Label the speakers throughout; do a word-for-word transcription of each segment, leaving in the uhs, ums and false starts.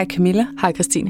Speaker 1: Hej Camilla.
Speaker 2: Hej Christine.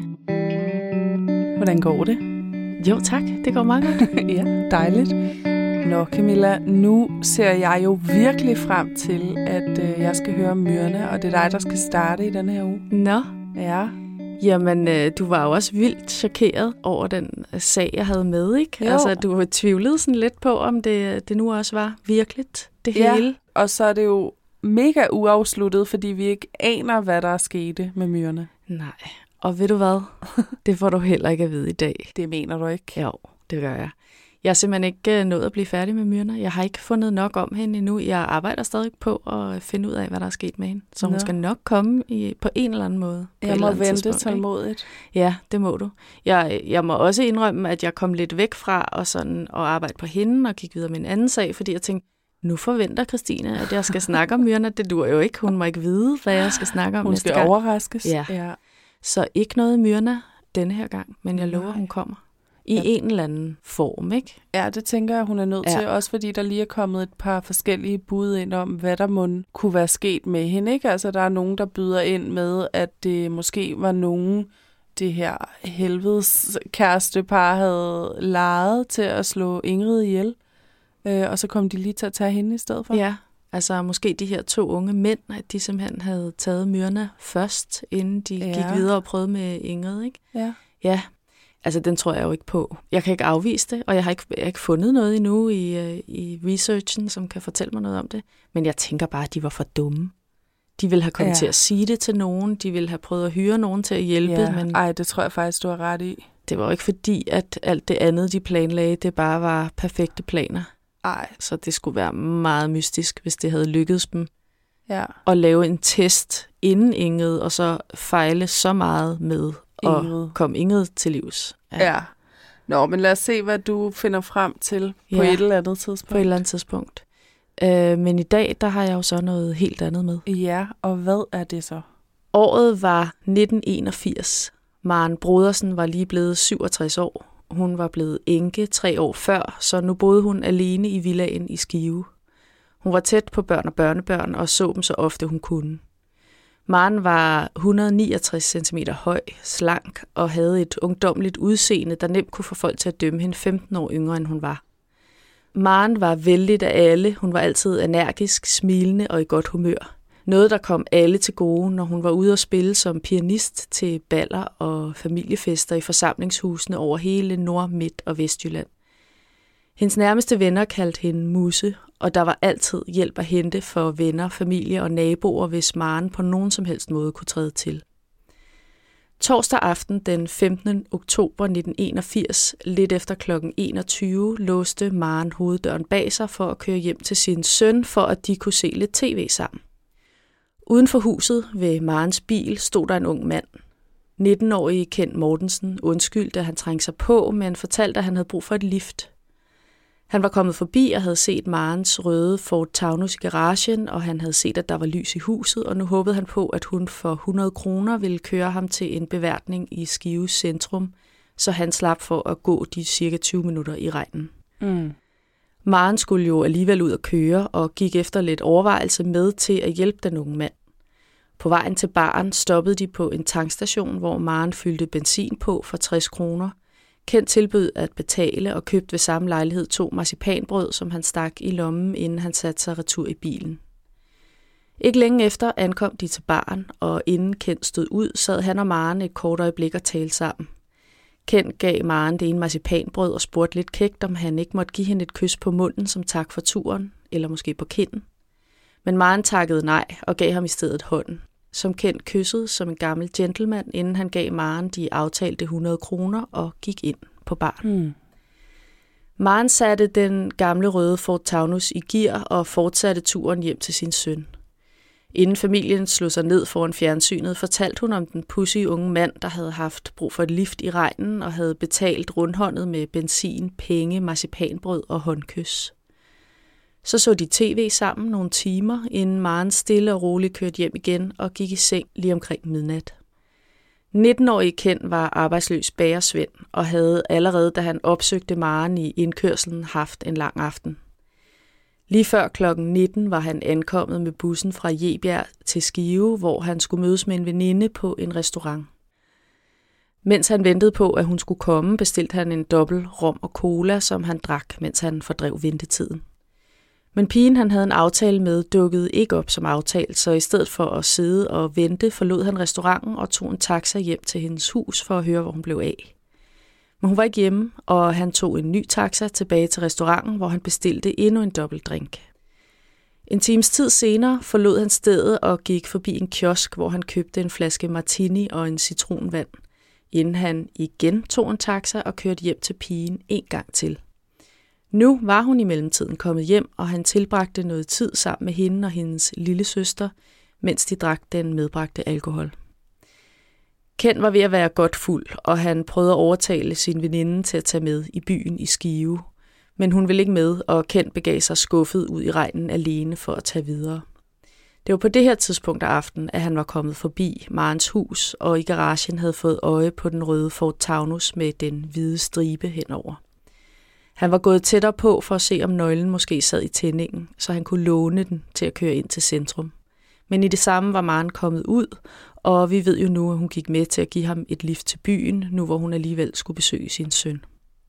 Speaker 1: Hvordan går det?
Speaker 2: Jo tak, det går meget godt.
Speaker 1: Ja, dejligt. Nå Camilla, nu ser jeg jo virkelig frem til, at øh, jeg skal høre om myrerne, og det er dig, der skal starte i denne her uge.
Speaker 2: Nå.
Speaker 1: Ja.
Speaker 2: Jamen, øh, du var jo også vildt chokeret over den øh, sag, jeg havde med, ikke?
Speaker 1: Jo.
Speaker 2: Altså, du tvivlede sådan lidt på, om det, det nu også var virkeligt, det
Speaker 1: Ja,
Speaker 2: hele.
Speaker 1: og så er det jo mega uafsluttet, fordi vi ikke aner, hvad der er sket med myrerne.
Speaker 2: Nej, og ved du hvad? Det får du heller ikke at vide i dag.
Speaker 1: Det mener du ikke?
Speaker 2: Jo, det gør jeg. Jeg er simpelthen ikke nået at blive færdig med myrerne. Jeg har ikke fundet nok om hende endnu. Jeg arbejder stadig på at finde ud af, hvad der er sket med hende. Så hun
Speaker 1: Nå.
Speaker 2: skal nok komme i, på en eller anden måde.
Speaker 1: Jeg må vente tålmodigt.
Speaker 2: Ja, det må du. Jeg, jeg må også indrømme, at jeg kom lidt væk fra og sådan, og arbejde på hende og gik videre med en anden sag, fordi jeg tænkte, nu forventer Christine, at jeg skal snakke om myrerne. Det duer jo ikke. Hun må ikke vide, hvad jeg skal snakke om
Speaker 1: Hun
Speaker 2: næste
Speaker 1: skal
Speaker 2: gang.
Speaker 1: overraskes.
Speaker 2: Ja.
Speaker 1: ja.
Speaker 2: Så ikke noget myrerne denne her gang, men jeg lover,
Speaker 1: Nej.
Speaker 2: hun kommer. I
Speaker 1: Ja.
Speaker 2: en eller anden form, ikke?
Speaker 1: Ja, det tænker jeg, hun er nødt
Speaker 2: Ja.
Speaker 1: til, også fordi der lige er kommet et par forskellige bud ind om, hvad der må kunne være sket med hende, ikke? Altså, der er nogen, der byder ind med, at det måske var nogen, det her helvedes kærestepar havde lejet til at slå Ingrid ihjel, øh, og så kom de lige til at tage hende i stedet for.
Speaker 2: Ja, altså måske de her to unge mænd, at de simpelthen havde taget myrerne først, inden de
Speaker 1: Ja.
Speaker 2: gik videre og prøvede med Ingrid, ikke?
Speaker 1: Ja.
Speaker 2: Ja, altså den tror jeg jo ikke på. Jeg kan ikke afvise det, og jeg har ikke, jeg har ikke fundet noget endnu i, øh, i researchen, som kan fortælle mig noget om det. Men jeg tænker bare, at de var for dumme. De ville have kommet
Speaker 1: Ja.
Speaker 2: til at sige det til nogen, de ville have prøvet at hyre nogen til at hjælpe,
Speaker 1: Ja.
Speaker 2: men
Speaker 1: Ej, det tror jeg faktisk, du har ret i.
Speaker 2: det var jo ikke fordi, at alt det andet, de planlagde, det bare var perfekte planer.
Speaker 1: Ej,
Speaker 2: Så det skulle være meget mystisk, hvis det havde lykkedes dem
Speaker 1: ja.
Speaker 2: at lave en test inden Ingrid, og så fejle så meget med
Speaker 1: Ingrid.
Speaker 2: at komme Ingrid til livs.
Speaker 1: Ja. Nå, men lad os se, hvad du finder frem til på
Speaker 2: Ja.
Speaker 1: et eller andet tidspunkt.
Speaker 2: På et eller andet tidspunkt. Øh, men i dag, der har jeg jo så noget helt andet med.
Speaker 1: Ja, og hvad er det så?
Speaker 2: Året var nitten enogfirs. Maren Brodersen var lige blevet syvogtres år. Hun var blevet enke tre år før, så nu boede hun alene i villaen i Skive. Hun var tæt på børn og børnebørn og så dem så ofte hun kunne. Maren var et hundrede og niogtres centimeter høj, slank og havde et ungdommeligt udseende, der nemt kunne få folk til at dømme hende femten år yngre, end hun var. Maren var vældigt af alle. Hun var altid energisk, smilende og i godt humør. Noget, der kom alle til gode, når hun var ude at spille som pianist til baller og familiefester i forsamlingshusene over hele Nord-, Midt- og Vestjylland. Hendes nærmeste venner kaldte hende Musse, og der var altid hjælp at hente for venner, familie og naboer, hvis Maren på nogen som helst måde kunne træde til. Torsdag aften den femtende oktober nitten enogfirs, lidt efter klokken enogtyve, låste Maren hoveddøren bag sig for at køre hjem til sin søn, for at de kunne se lidt tv sammen. Uden for huset ved Marens bil stod der en ung mand. nitten-årige Kent Mortensen undskyldte, at han trængte sig på, men fortalte, at han havde brug for et lift. Han var kommet forbi og havde set Marens røde Ford Taunus i garagen, og han havde set, at der var lys i huset, og nu håbede han på, at hun for hundrede kroner ville køre ham til en beværtning i Skives centrum, så han slap for at gå de cirka tyve minutter i regnen.
Speaker 1: Mm.
Speaker 2: Maren skulle jo alligevel ud at køre, og gik efter lidt overvejelse med til at hjælpe den unge mand. På vejen til baren stoppede de på en tankstation, hvor Maren fyldte benzin på for tres kroner. Kent tilbød at betale og købte ved samme lejlighed to marcipanbrød, som han stak i lommen, inden han satte sig retur i bilen. Ikke længe efter ankom de til baren, og inden Kent stod ud, sad han og Maren et kort øjeblik og talte sammen. Kent gav Maren det ene marcipanbrød og spurgte lidt kægt, om han ikke måtte give hende et kys på munden som tak for turen, eller måske på kinden. Men Maren takkede nej og gav ham i stedet hånden. Som Kent kyssede som en gammel gentleman, inden han gav Maren de aftalte hundrede kroner og gik ind på baren.
Speaker 1: Mm.
Speaker 2: Maren satte den gamle røde Ford Taunus i gear og fortsatte turen hjem til sin søn. Inden familien slog sig ned foran fjernsynet, fortalte hun om den pudsige unge mand, der havde haft brug for et lift i regnen og havde betalt rundhåndet med benzin, penge, marcipanbrød og håndkys. Så så de tv sammen nogle timer, inden Maren stille og roligt kørte hjem igen og gik i seng lige omkring midnat. nitten-årige Kent var arbejdsløs bagersvend og havde allerede, da han opsøgte Maren i indkørslen, haft en lang aften. Lige før klokken nitten var han ankommet med bussen fra Jebjerg til Skive, hvor han skulle mødes med en veninde på en restaurant. Mens han ventede på, at hun skulle komme, bestilte han en dobbelt rom og cola, som han drak, mens han fordrev ventetiden. Men pigen, han havde en aftale med, dukkede ikke op som aftalt, så i stedet for at sidde og vente, forlod han restauranten og tog en taxa hjem til hendes hus for at høre, hvor hun blev af. Men hun var ikke hjemme, og han tog en ny taxa tilbage til restauranten, hvor han bestilte endnu en dobbelt drink. En times tid senere forlod han stedet og gik forbi en kiosk, hvor han købte en flaske martini og en citronvand, inden han igen tog en taxa og kørte hjem til pigen en gang til. Nu var hun i mellemtiden kommet hjem, og han tilbragte noget tid sammen med hende og hendes lille søster, mens de drak den medbragte alkohol. Ken var ved at være godt fuld, og han prøvede at overtale sin veninde til at tage med i byen i Skive. Men hun ville ikke med, og Ken begav sig skuffet ud i regnen alene for at tage videre. Det var på det her tidspunkt af aftenen, at han var kommet forbi Marens hus, og i garagen havde fået øje på den røde Ford Taunus med den hvide stribe henover. Han var gået tættere på for at se, om nøglen måske sad i tændingen, så han kunne låne den til at køre ind til centrum. Men i det samme var Maren kommet ud, og vi ved jo nu, at hun gik med til at give ham et lift til byen, nu hvor hun alligevel skulle besøge sin søn.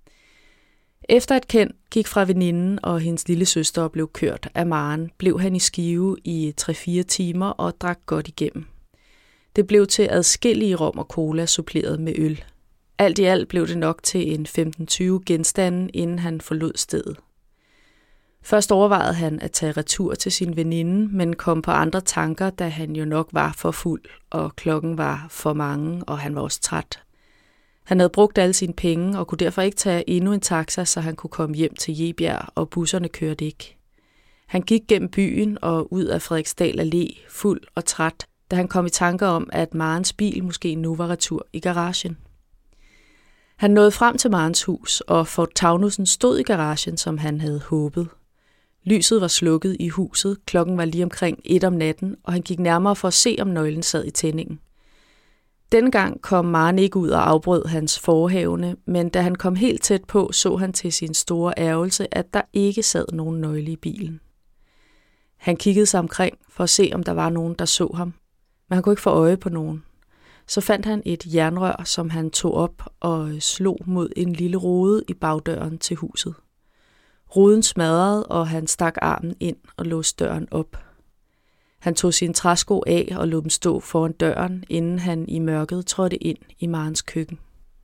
Speaker 2: Efter at Ken gik fra veninden og hendes lille søster og blev kørt af Maren, blev han i Skive i tre fire timer og drak godt igennem. Det blev til adskillige rom og cola suppleret med øl. Alt i alt blev det nok til en femten tyve genstande, inden han forlod stedet. Først overvejede han at tage retur til sin veninde, men kom på andre tanker, da han jo nok var for fuld, og klokken var for mange, og han var også træt. Han havde brugt alle sine penge og kunne derfor ikke tage endnu en taxa, så han kunne komme hjem til Jebjerg, og busserne kørte ikke. Han gik gennem byen og ud af Frederiksdal Allé, fuld og træt, da han kom i tanker om, at Marens bil måske nu var retur i garagen. Han nåede frem til Marens hus, og Ford Taunusen stod i garagen, som han havde håbet. Lyset var slukket i huset, klokken var lige omkring et om natten, og han gik nærmere for at se, om nøglen sad i tændingen. Denne gang kom Maren ikke ud og afbrød hans forhavne, men da han kom helt tæt på, så han til sin store ærgelse, at der ikke sad nogen nøgle i bilen. Han kiggede sig omkring for at se, om der var nogen, der så ham, men han kunne ikke få øje på nogen. Så fandt han et jernrør, som han tog op og slog mod en lille rude i bagdøren til huset. Ruden smadrede, og han stak armen ind og låste døren op. Han tog sine træsko af og lod dem stå foran døren, inden han i mørket trådte ind i Marens køkken.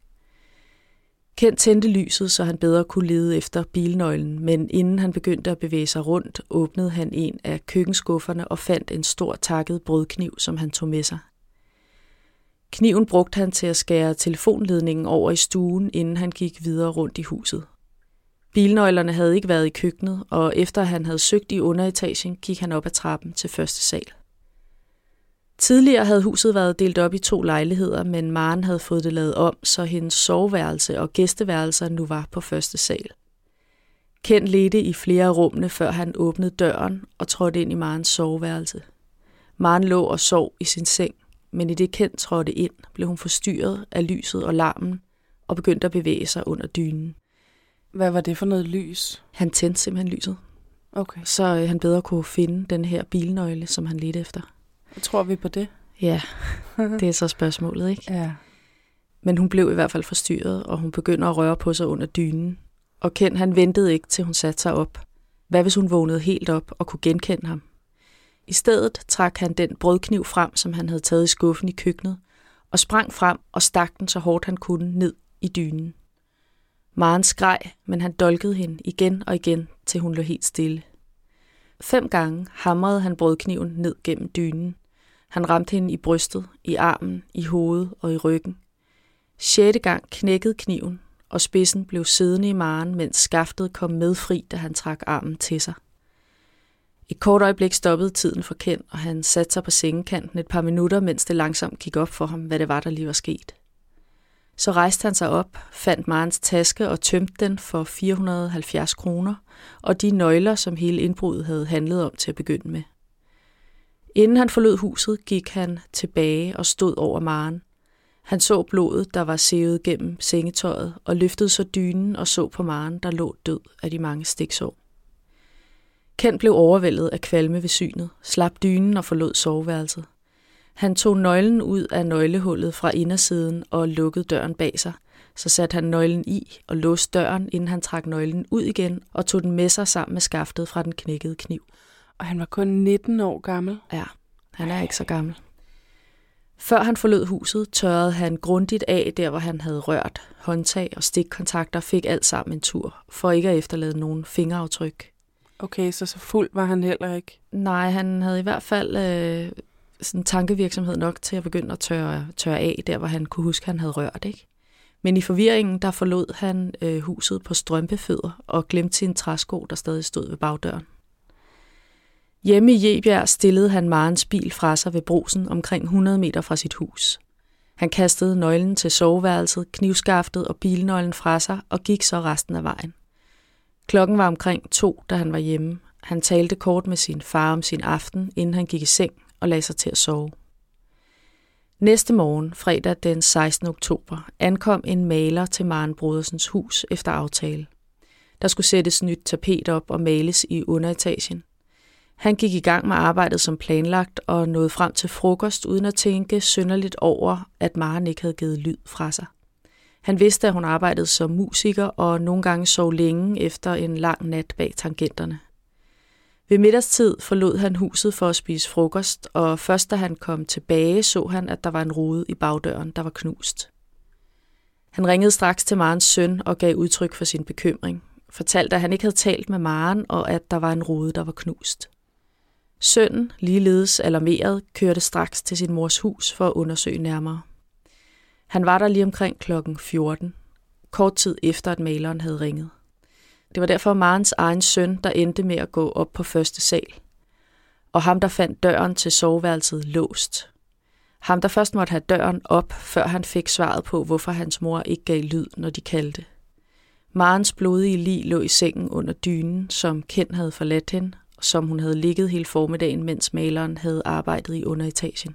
Speaker 2: Ken tændte lyset, så han bedre kunne lede efter bilnøglen, men inden han begyndte at bevæge sig rundt, åbnede han en af køkkenskufferne og fandt en stor takket brødkniv, som han tog med sig. Kniven brugte han til at skære telefonledningen over i stuen, inden han gik videre rundt i huset. Bilnøglerne havde ikke været i køkkenet, og efter han havde søgt i underetagen, gik han op ad trappen til første sal. Tidligere havde huset været delt op i to lejligheder, men Maren havde fået det lavet om, så hendes soveværelse og gæsteværelser nu var på første sal. Ken ledte i flere af rummene, før han åbnede døren og trådte ind i Marens soveværelse. Maren lå og sov i sin seng, men i det Ken trådte ind, blev hun forstyrret af lyset og larmen og begyndte at bevæge sig under dynen.
Speaker 1: Hvad var det for noget lys?
Speaker 2: Han tændte simpelthen lyset,
Speaker 1: Okay.
Speaker 2: så øh, han bedre kunne finde den her bilnøgle, som han ledte efter.
Speaker 1: Jeg tror vi på det?
Speaker 2: Ja, det er så spørgsmålet, ikke?
Speaker 1: Ja.
Speaker 2: Men hun blev i hvert fald forstyrret, og hun begynder at røre på sig under dynen. Og Ken, han ventede ikke, til hun satte sig op. Hvad hvis hun vågnede helt op og kunne genkende ham? I stedet trak han den brødkniv frem, som han havde taget i skuffen i køkkenet, og sprang frem og stak den så hårdt han kunne ned i dynen. Maren skreg, men han dolkede hende igen og igen, til hun lå helt stille. Fem gange hamrede han brødkniven ned gennem dynen. Han ramte hende i brystet, i armen, i hovedet og i ryggen. Sjette gang knækkede kniven, og spidsen blev siddende i Maren, mens skaftet kom med fri, da han trak armen til sig. Et kort øjeblik stoppede tiden for Ken, og han satte sig på sengekanten et par minutter, mens det langsomt gik op for ham, hvad det var, der lige var sket. Så rejste han sig op, fandt Marens taske og tømte den for fire hundrede og halvfjerds kroner, og de nøgler, som hele indbruddet havde handlet om til at begynde med. Inden han forlod huset, gik han tilbage og stod over Maren. Han så blodet, der var sivet gennem sengetøjet, og løftede så dynen og så på Maren, der lå død af de mange stiksår. Ken blev overvældet af kvalme ved synet, slap dynen og forlod soveværelset. Han tog nøglen ud af nøglehullet fra indersiden og lukkede døren bag sig. Så satte han nøglen i og låste døren, inden han trak nøglen ud igen og tog den med sig sammen med skaftet fra den knækkede kniv.
Speaker 1: Og han var kun nitten år gammel?
Speaker 2: Ja, han er ikke så gammel. Før han forlod huset, tørrede han grundigt af der, hvor han havde rørt. Håndtag og stikkontakter fik alt sammen en tur, for ikke at efterlade nogen fingeraftryk.
Speaker 1: Okay, så så fuld var han heller ikke?
Speaker 2: Nej, han havde i hvert fald øh, sådan tankevirksomhed nok til at begynde at tørre, tørre af der, hvor han kunne huske, at han havde rørt, ikke? Men i forvirringen, der forlod han øh, huset på strømpefødder og glemte sin træsko, der stadig stod ved bagdøren. Hjemme i Egebjerg stillede han Marens bil fra sig ved Brugsen omkring hundrede meter fra sit hus. Han kastede nøglen til soveværelset, knivskaftet og bilnøglen fra sig og gik så resten af vejen. Klokken var omkring to, da han var hjemme. Han talte kort med sin far om sin aften, inden han gik i seng og lagde sig til at sove. Næste morgen, fredag den sekstende oktober, ankom en maler til Maren Brodersens hus efter aftale. Der skulle sættes nyt tapet op og males i underetagen. Han gik i gang med arbejdet som planlagt og nåede frem til frokost uden at tænke synderligt over, at Maren ikke havde givet lyd fra sig. Han vidste, at hun arbejdede som musiker og nogle gange sov længe efter en lang nat bag tangenterne. Ved middagstid forlod han huset for at spise frokost, og først da han kom tilbage, så han, at der var en rude i bagdøren, der var knust. Han ringede straks til Marens søn og gav udtryk for sin bekymring. Fortalte, at han ikke havde talt med Maren, og at der var en rude, der var knust. Sønnen, ligeledes alarmeret, kørte straks til sin mors hus for at undersøge nærmere. Han var der lige omkring klokken fjorten, kort tid efter, at maleren havde ringet. Det var derfor Marens egen søn, der endte med at gå op på første sal. Og ham, der fandt døren til soveværelset låst. Ham, der først måtte have døren op, før han fik svaret på, hvorfor hans mor ikke gav lyd, når de kaldte. Marens blodige lig lå i sengen under dynen, som Ken havde forladt hende, og som hun havde ligget hele formiddagen, mens maleren havde arbejdet i underetagen.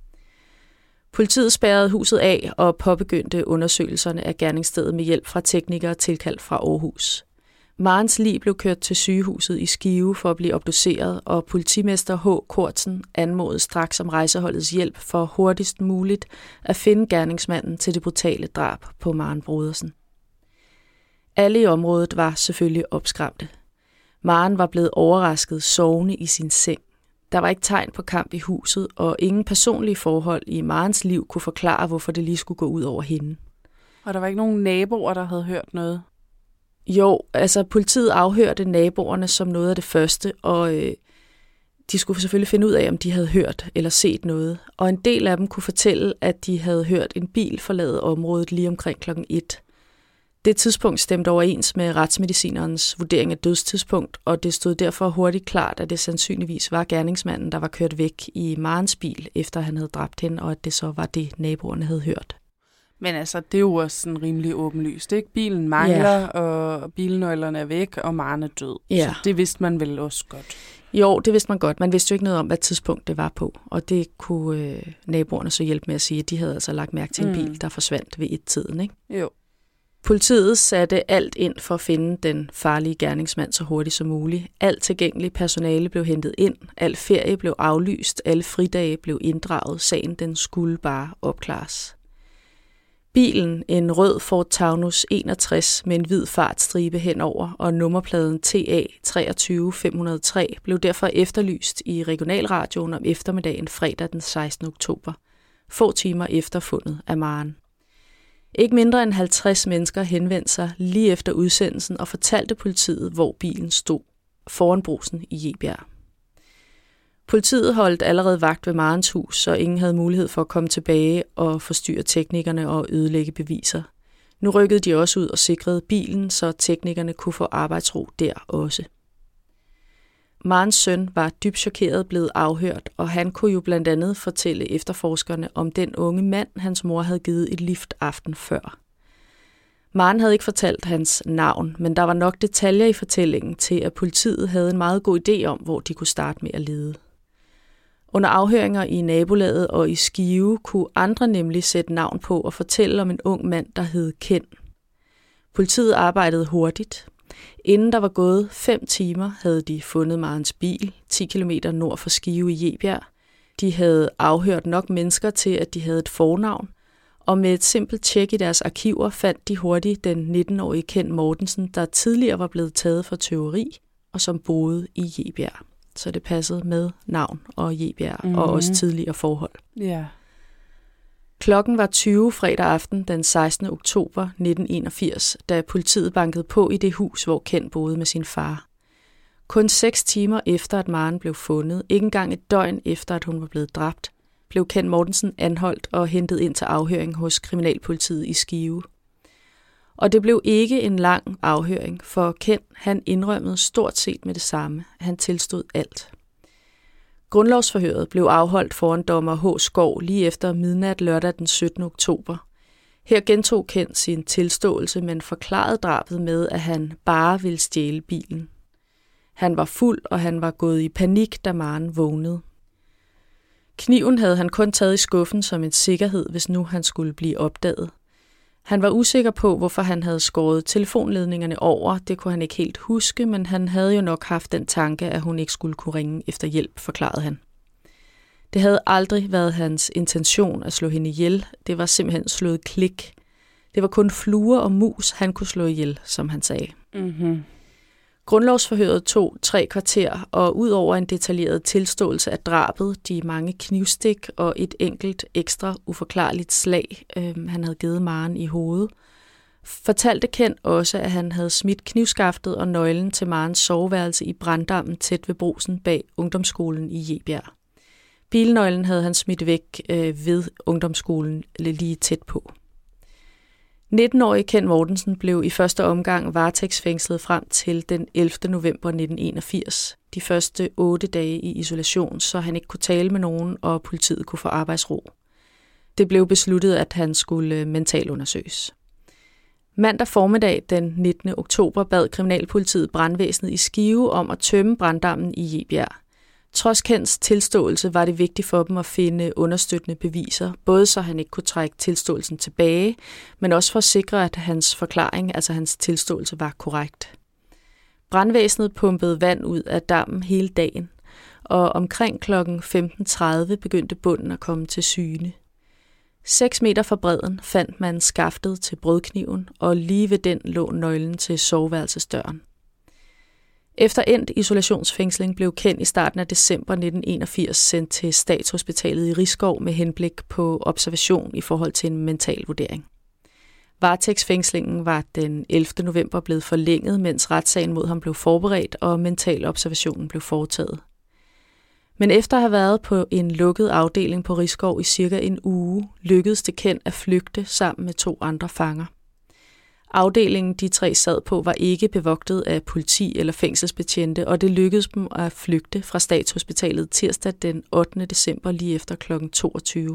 Speaker 2: Politiet spærrede huset af og påbegyndte undersøgelserne af gerningsstedet med hjælp fra teknikere tilkaldt fra Aarhus. Marens lig blev kørt til sygehuset i Skive for at blive obduceret, og politimester H. Kortsen anmodede straks om rejseholdets hjælp for hurtigst muligt at finde gerningsmanden til det brutale drab på Maren Brodersen. Alle i området var selvfølgelig opskræmte. Maren var blevet overrasket sovende i sin seng. Der var ikke tegn på kamp i huset, og ingen personlige forhold i Marens liv kunne forklare, hvorfor det lige skulle gå ud over hende.
Speaker 1: Og der var ikke nogen naboer, der havde hørt noget?
Speaker 2: Jo, altså politiet afhørte naboerne som noget af det første, og øh, de skulle selvfølgelig finde ud af, om de havde hørt eller set noget. Og en del af dem kunne fortælle, at de havde hørt en bil forlade området lige omkring klokken et. Det tidspunkt stemte overens med retsmedicinerens vurdering af dødstidspunkt, og det stod derfor hurtigt klart, at det sandsynligvis var gerningsmanden, der var kørt væk i Marens bil, efter han havde dræbt hende, og at det så var det, naboerne havde hørt.
Speaker 1: Men altså, det er jo også sådan rimelig åbenlyst, ikke? Bilen mangler, ja. Og bilnøglerne er væk, og Maren er død.
Speaker 2: Ja.
Speaker 1: Så det vidste man vel også godt.
Speaker 2: Jo, det vidste man godt. Man vidste jo ikke noget om, hvad tidspunkt det var på, og det kunne øh, naboerne så hjælpe med at sige, at de havde altså lagt mærke til en mm. bil, der forsvandt ved et-tiden, ikke?
Speaker 1: Jo.
Speaker 2: Politiet satte alt ind for at finde den farlige gerningsmand så hurtigt som muligt. Alt tilgængeligt personale blev hentet ind, al ferie blev aflyst, alle fridage blev inddraget, sagen den skulle bare opklares. Bilen, en rød Ford Taunus enogtres med en hvid fartstribe henover og nummerpladen T A treogtyve fem hundrede og tre, blev derfor efterlyst i regionalradioen om eftermiddagen fredag den sekstende oktober, få timer efter fundet af Maren. Ikke mindre end halvtreds mennesker henvendte sig lige efter udsendelsen og fortalte politiet, hvor bilen stod, foran Brugsen i Egebjerg. Politiet holdt allerede vagt ved Marens hus, så ingen havde mulighed for at komme tilbage og forstyrre teknikerne og ødelægge beviser. Nu rykkede de også ud og sikrede bilen, så teknikerne kunne få arbejdsro der også. Marens søn var dybt chokeret blevet afhørt, og han kunne jo blandt andet fortælle efterforskerne om den unge mand, hans mor havde givet et lift aften før. Maren havde ikke fortalt hans navn, men der var nok detaljer i fortællingen til, at politiet havde en meget god idé om, hvor de kunne starte med at lede. Under afhøringer i nabolaget og i Skive kunne andre nemlig sætte navn på og fortælle om en ung mand, der hed Ken. Politiet arbejdede hurtigt. Inden der var gået fem timer, havde de fundet Marens bil ti kilometer nord for Skive i Egebjerg. De havde afhørt nok mennesker til, at de havde et fornavn, og med et simpelt tjek i deres arkiver fandt de hurtigt den nitten-årige Ken Mortensen, der tidligere var blevet taget for tyveri og som boede i Jebjerg. Så det passede med navn og Jebjerg mm-hmm. og også tidligere forhold.
Speaker 1: Ja.
Speaker 2: Klokken var tyve fredag aften den sekstende oktober nitten enogfirs, da politiet bankede på i det hus, hvor Ken boede med sin far. Kun seks timer efter, at Maren blev fundet, ikke engang et døgn efter, at hun var blevet dræbt, blev Ken Mortensen anholdt og hentet ind til afhøring hos Kriminalpolitiet i Skive. Og det blev ikke en lang afhøring, for Ken han indrømmede stort set med det samme. Han tilstod alt. Grundlovsforhøret blev afholdt foran dommer H. Skov lige efter midnat lørdag den syttende oktober. Her gentog Ken sin tilståelse, men forklarede drabet med, at han bare ville stjæle bilen. Han var fuld, og han var gået i panik, da Maren vågnede. Kniven havde han kun taget i skuffen som en sikkerhed, hvis nu han skulle blive opdaget. Han var usikker på, hvorfor han havde skåret telefonledningerne over. Det kunne han ikke helt huske, men han havde jo nok haft den tanke, at hun ikke skulle kunne ringe efter hjælp, forklarede han. Det havde aldrig været hans intention at slå hende ihjel. Det var simpelthen slået klik. Det var kun fluer og mus, han kunne slå ihjel, som han sagde.
Speaker 1: Mm-hmm.
Speaker 2: Grundlovsforhøret tog tre kvarter, og ud over en detaljeret tilståelse af drabet, de mange knivstik og et enkelt ekstra uforklarligt slag, øh, han havde givet Maren i hovedet, fortalte Ken også, at han havde smidt knivskaftet og nøglen til Marens soveværelse i Branddammen tæt ved Brugsen bag ungdomsskolen i Jebjerg. Bilnøglen havde han smidt væk øh, ved ungdomsskolen lige tæt på. nitten-årige Ken Mortensen blev i første omgang varetægtsfængslet frem til den ellevte november nitten enogfirs. De første otte dage i isolation, så han ikke kunne tale med nogen, og politiet kunne få arbejdsro. Det blev besluttet, at han skulle mentalundersøges. Mandag formiddag den nittende oktober bad Kriminalpolitiet brandvæsenet i Skive om at tømme branddammen i Jebjerg. Trods Kens tilståelse var det vigtigt for dem at finde understøttende beviser, både så han ikke kunne trække tilståelsen tilbage, men også for at sikre, at hans forklaring, altså hans tilståelse, var korrekt. Brandvæsenet pumpede vand ud af dammen hele dagen, og omkring klokken femten tredive begyndte bunden at komme til syne. Seks meter fra bredden fandt man skaftet til brødkniven, og lige ved den lå nøglen til soveværelsesdøren. Efter endt isolationsfængsling blev Ken i starten af december nitten enogfirs sendt til Statshospitalet i Risskov med henblik på observation i forhold til en mental vurdering. Varetægtsfængslingen var den ellevte november blevet forlænget, mens retssagen mod ham blev forberedt og mentalobservationen blev foretaget. Men efter at have været på en lukket afdeling på Risskov i cirka en uge, lykkedes det Ken at flygte sammen med to andre fanger. Afdelingen, de tre sad på, var ikke bevogtet af politi eller fængselsbetjente, og det lykkedes dem at flygte fra Statshospitalet tirsdag den ottende december lige efter klokken toogtyve.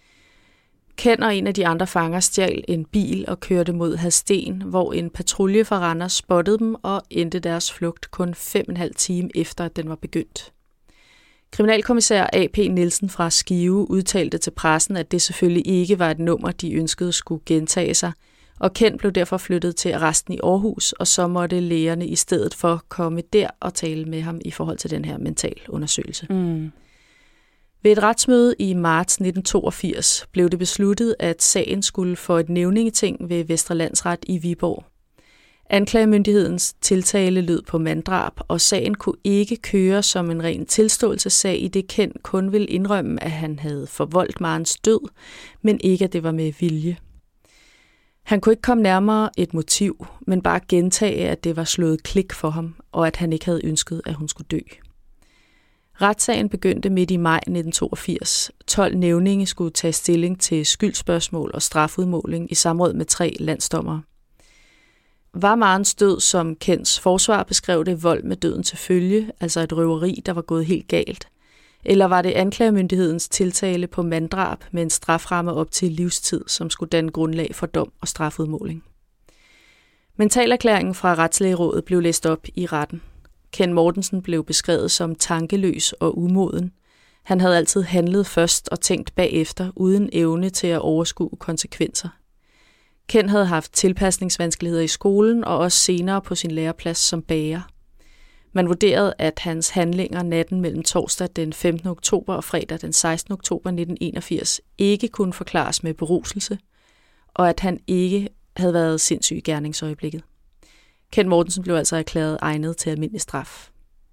Speaker 2: Ken og en af de andre fanger stjal en bil og kørte mod Hadsten, hvor en patrulje fra Randers spottede dem og endte deres flugt kun fem og en halv time efter, at den var begyndt. Kriminalkommissær A P Nielsen fra Skive udtalte til pressen, at det selvfølgelig ikke var et nummer, de ønskede skulle gentage sig, og Ken blev derfor flyttet til arresten i Aarhus, og så måtte lægerne i stedet for komme der og tale med ham i forhold til den her mentalundersøgelse. Mm. Ved et retsmøde i marts nitten toogfirs blev det besluttet, at sagen skulle for et nævningeting ved Vestre Landsret i Viborg. Anklagemyndighedens tiltale lød på manddrab, og sagen kunne ikke køre som en ren tilståelsessag, i det Ken kun ville indrømme, at han havde forvoldt Marens død, men ikke at det var med vilje. Han kunne ikke komme nærmere et motiv, men bare gentage, at det var slået klik for ham, og at han ikke havde ønsket, at hun skulle dø. Retssagen begyndte midt i maj nitten toogfirs. tolv nævninge skulle tage stilling til skyldspørgsmål og strafudmåling i samråd med tre landsdommere. Var Marens død, som Kens forsvar beskrev det, vold med døden til følge, altså et røveri, der var gået helt galt? Eller var det anklagemyndighedens tiltale på manddrab med en straframme op til livstid, som skulle danne grundlag for dom og strafudmåling? Mentalerklæringen fra Retslægerådet blev læst op i retten. Ken Mortensen blev beskrevet som tankeløs og umoden. Han havde altid handlet først og tænkt bagefter, uden evne til at overskue konsekvenser. Ken havde haft tilpasningsvanskeligheder i skolen og også senere på sin læreplads som bager. Man vurderede, at hans handlinger natten mellem torsdag den femtende oktober og fredag den sekstende oktober nitten enogfirs ikke kunne forklares med beruselse, og at han ikke havde været sindssyg i gerningsøjeblikket. Kent Mortensen blev altså erklæret egnet til almindelig straf.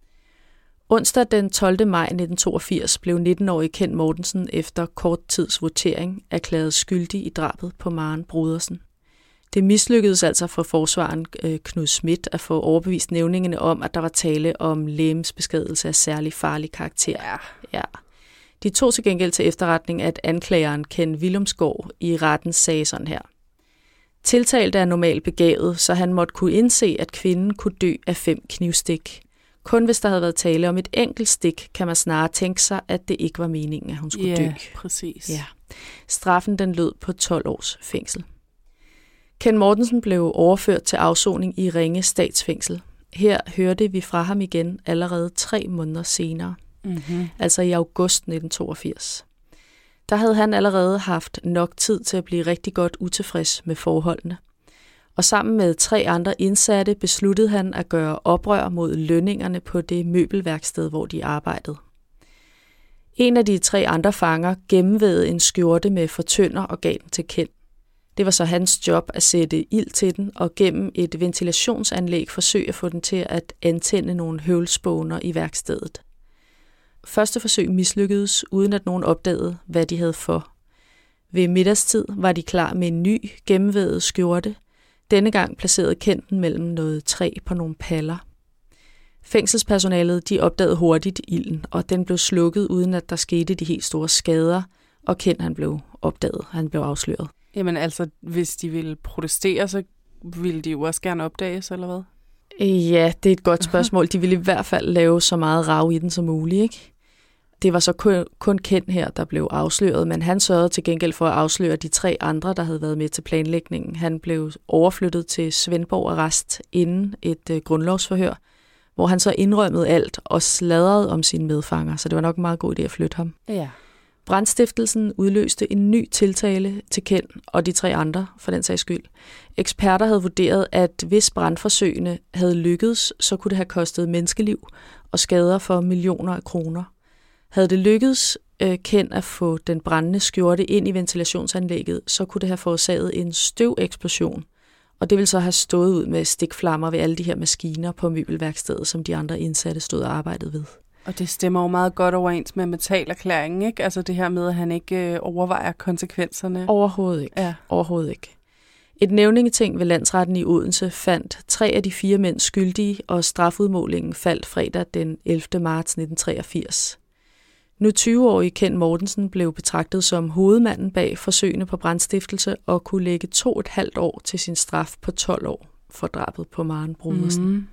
Speaker 2: Onsdag den tolvte maj nitten toogfirs blev nitten-årige Kent Mortensen efter kort tids votering erklæret skyldig i drabet på Maren Brodersen. Det mislykkedes altså for forsvaren Knud Schmidt at få overbevist nævningene om, at der var tale om legemsbeskadigelse af særlig farlig karakter.
Speaker 1: Ja.
Speaker 2: Ja. De tog til gengæld til efterretning, at anklageren Ken Willumsgaard i retten sagde sådan her. Tiltalte er normalt begavet, så han måtte kunne indse, at kvinden kunne dø af fem knivstik. Kun hvis der havde været tale om et enkelt stik, kan man snarere tænke sig, at det ikke var meningen, at hun skulle
Speaker 1: ja,
Speaker 2: dø.
Speaker 1: Præcis.
Speaker 2: Ja, straffen den lød på tolv års fængsel. Ken Mortensen blev overført til afsoning i Ringe Statsfængsel. Her hørte vi fra ham igen allerede tre måneder senere,
Speaker 1: mm-hmm.
Speaker 2: altså i august nitten toogfirs. Der havde han allerede haft nok tid til at blive rigtig godt utilfreds med forholdene. Og sammen med tre andre indsatte besluttede han at gøre oprør mod lønningerne på det møbelværksted, hvor de arbejdede. En af de tre andre fanger gennemvædede en skjorte med fortynder og gav den til Ken. Det var så hans job at sætte ild til den og gennem et ventilationsanlæg forsøge at få den til at antænde nogle høvlspåner i værkstedet. Første forsøg mislykkedes, uden at nogen opdagede, hvad de havde for. Ved middagstid var de klar med en ny gennemvædet skjorte. Denne gang placerede Kent den mellem noget træ på nogle paller. Fængselspersonalet de opdagede hurtigt ilden, og den blev slukket, uden at der skete de helt store skader, og Kent han blev opdaget, han blev afsløret.
Speaker 1: Jamen altså, hvis de ville protestere, så ville de jo også gerne opdages, eller hvad?
Speaker 2: Ja, det er et godt spørgsmål. De ville i hvert fald lave så meget rav i den som muligt, ikke? Det var så kun, kun Kent her, der blev afsløret, men han sørgede til gengæld for at afsløre de tre andre, der havde været med til planlægningen. Han blev overflyttet til Svendborg Arrest inden et øh, grundlovsforhør, hvor han så indrømmede alt og sladrede om sine medfanger, så det var nok en meget god idé at flytte ham.
Speaker 1: Ja.
Speaker 2: Brandstiftelsen udløste en ny tiltale til Ken og de tre andre, for den sags skyld. Eksperter havde vurderet, at hvis brandforsøgene havde lykkedes, så kunne det have kostet menneskeliv og skader for millioner af kroner. Havde det lykkedes øh, Ken at få den brændende skjorte ind i ventilationsanlægget, så kunne det have forårsaget en støveksplosion, og det ville så have stået ud med stikflammer ved alle de her maskiner på møbelværkstedet, som de andre indsatte stod og arbejdede ved.
Speaker 1: Og det stemmer jo meget godt overens med metalerklæringen, ikke? Altså det her med, at han ikke øh, overvejer konsekvenserne.
Speaker 2: Overhovedet ikke.
Speaker 1: Ja.
Speaker 2: Overhovedet ikke. Et nævningeting ved landsretten i Odense fandt tre af de fire mænd skyldige, og strafudmålingen faldt fredag den ellevte marts nitten treogfirs. Nu tyve-årige Ken Mortensen blev betragtet som hovedmanden bag forsøgene på brandstiftelse og kunne lægge to og et halvt år til sin straf på tolv år for drabet på Maren Brodersen. Mm.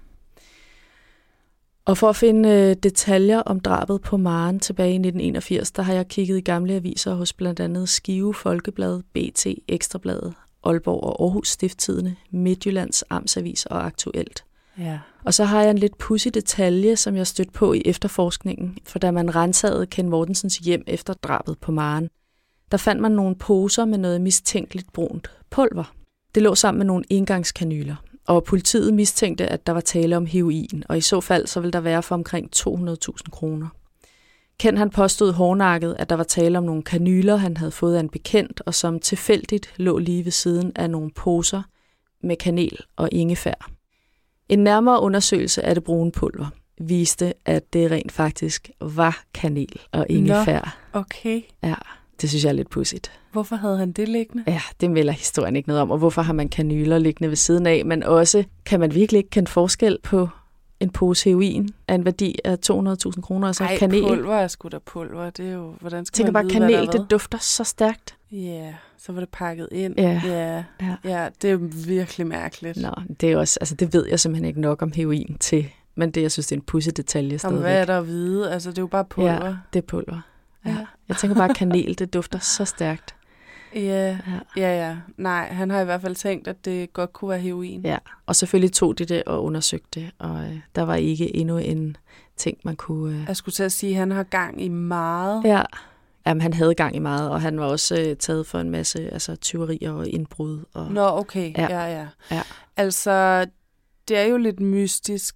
Speaker 2: Og for at finde øh, detaljer om drabet på Maren tilbage i nitten enogfirs, der har jeg kigget i gamle aviser hos blandt andet Skive Folkeblad, B T, Ekstrabladet, Aalborg og Aarhus Stiftstidende, Midtjyllands Amtsavis og Aktuelt.
Speaker 1: Ja.
Speaker 2: Og så har jeg en lidt pudsig detalje, som jeg stødte på i efterforskningen, for da man rensagede Ken Mortensens hjem efter drabet på Maren, der fandt man nogle poser med noget mistænkeligt brunt pulver. Det lå sammen med nogle engangskanyler, og politiet mistænkte, at der var tale om heroin, og i så fald så ville der være for omkring to hundrede tusind kroner. Ken han påstod hårdnakket, at der var tale om nogle kanyler, han havde fået af en bekendt, og som tilfældigt lå lige ved siden af nogle poser med kanel og ingefær. En nærmere undersøgelse af det brune pulver viste, at det rent faktisk var kanel og ingefær.
Speaker 1: Nå, okay.
Speaker 2: Ja, det synes jeg er lidt pudsigt.
Speaker 1: Hvorfor havde han det liggende?
Speaker 2: Ja, det melder historien ikke noget om, og hvorfor har man kanyler liggende ved siden af, men også, kan man virkelig ikke kende forskel på en pose heroin af en værdi af to hundrede tusind kroner, og så
Speaker 1: Ej,
Speaker 2: kanel?
Speaker 1: pulver er sgu da pulver, det er jo, hvordan skal
Speaker 2: Tænker
Speaker 1: man
Speaker 2: bare,
Speaker 1: vide,
Speaker 2: kanel,
Speaker 1: hvad der
Speaker 2: det dufter så stærkt.
Speaker 1: Ja, yeah, så var det pakket ind.
Speaker 2: Ja.
Speaker 1: Ja,
Speaker 2: ja.
Speaker 1: ja, det er virkelig mærkeligt.
Speaker 2: Nå, det er også, altså det ved jeg simpelthen ikke nok om heroin til, men det, jeg synes, det er en pudsig detalje stadigvæk.
Speaker 1: Jamen, hvad er der at vide? Altså, det er jo bare pulver.
Speaker 2: Ja, det er pulver. Ja.
Speaker 1: Ja.
Speaker 2: Jeg tænker bare, kanel, det dufter så stærkt.
Speaker 1: Ja, ja, ja, ja. Nej, han har i hvert fald tænkt, at det godt kunne være heroin.
Speaker 2: Ja, og selvfølgelig tog de det og undersøgte det, og øh, der var ikke endnu en ting, man kunne... Øh...
Speaker 1: Jeg skulle til at sige, at han har gang i meget.
Speaker 2: Ja, jamen, han havde gang i meget, og han var også øh, taget for en masse altså, tyverier og indbrud. Og...
Speaker 1: Nå, okay. Ja. Ja, ja.
Speaker 2: ja.
Speaker 1: Altså, det er jo lidt mystisk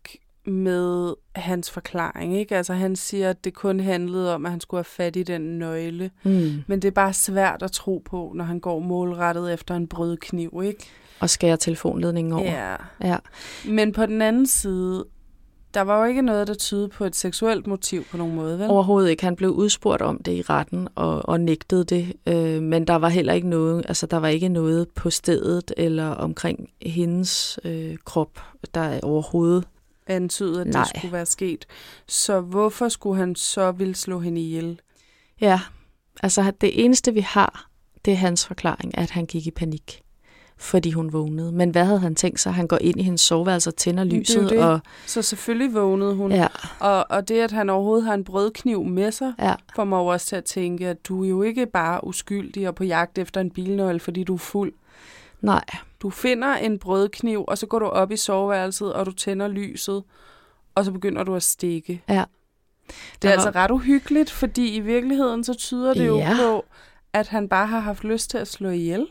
Speaker 1: med hans forklaring, ikke? Altså han siger, at det kun handlede om, at han skulle have fat i den nøgle.
Speaker 2: Mm.
Speaker 1: Men det er bare svært at tro på, når han går målrettet efter en brødkniv, ikke?
Speaker 2: Og skærer telefonledningen over.
Speaker 1: Ja.
Speaker 2: ja.
Speaker 1: Men på den anden side, der var jo ikke noget, der tydede på et seksuelt motiv på nogen måde, vel?
Speaker 2: Overhovedet ikke. Han blev udspurgt om det i retten og, og nægtede det. Øh, men der var heller ikke noget, altså der var ikke noget på stedet eller omkring hendes øh, krop, der overhovedet
Speaker 1: antydede, at
Speaker 2: Nej.
Speaker 1: det skulle være sket. Så hvorfor skulle han så ville slå hende ihjel?
Speaker 2: Ja, altså det eneste vi har, det er hans forklaring, at han gik i panik, fordi hun vågnede. Men hvad havde han tænkt sig? Han går ind i hendes soveværelse og tænder lyset.
Speaker 1: Det det.
Speaker 2: Og
Speaker 1: så selvfølgelig vågnede hun.
Speaker 2: Ja.
Speaker 1: Og, og det, at han overhovedet har en brødkniv med sig,
Speaker 2: ja.
Speaker 1: får mig også til at tænke, at du er jo ikke bare uskyldig og på jagt efter en bilnøgle, fordi du er fuld.
Speaker 2: Nej.
Speaker 1: Du finder en brødkniv, og så går du op i soveværelset, og du tænder lyset, og så begynder du at stikke.
Speaker 2: Ja.
Speaker 1: Det er altså ret uhyggeligt, fordi i virkeligheden så tyder det jo
Speaker 2: ja.
Speaker 1: på, at han bare har haft lyst til at slå ihjel.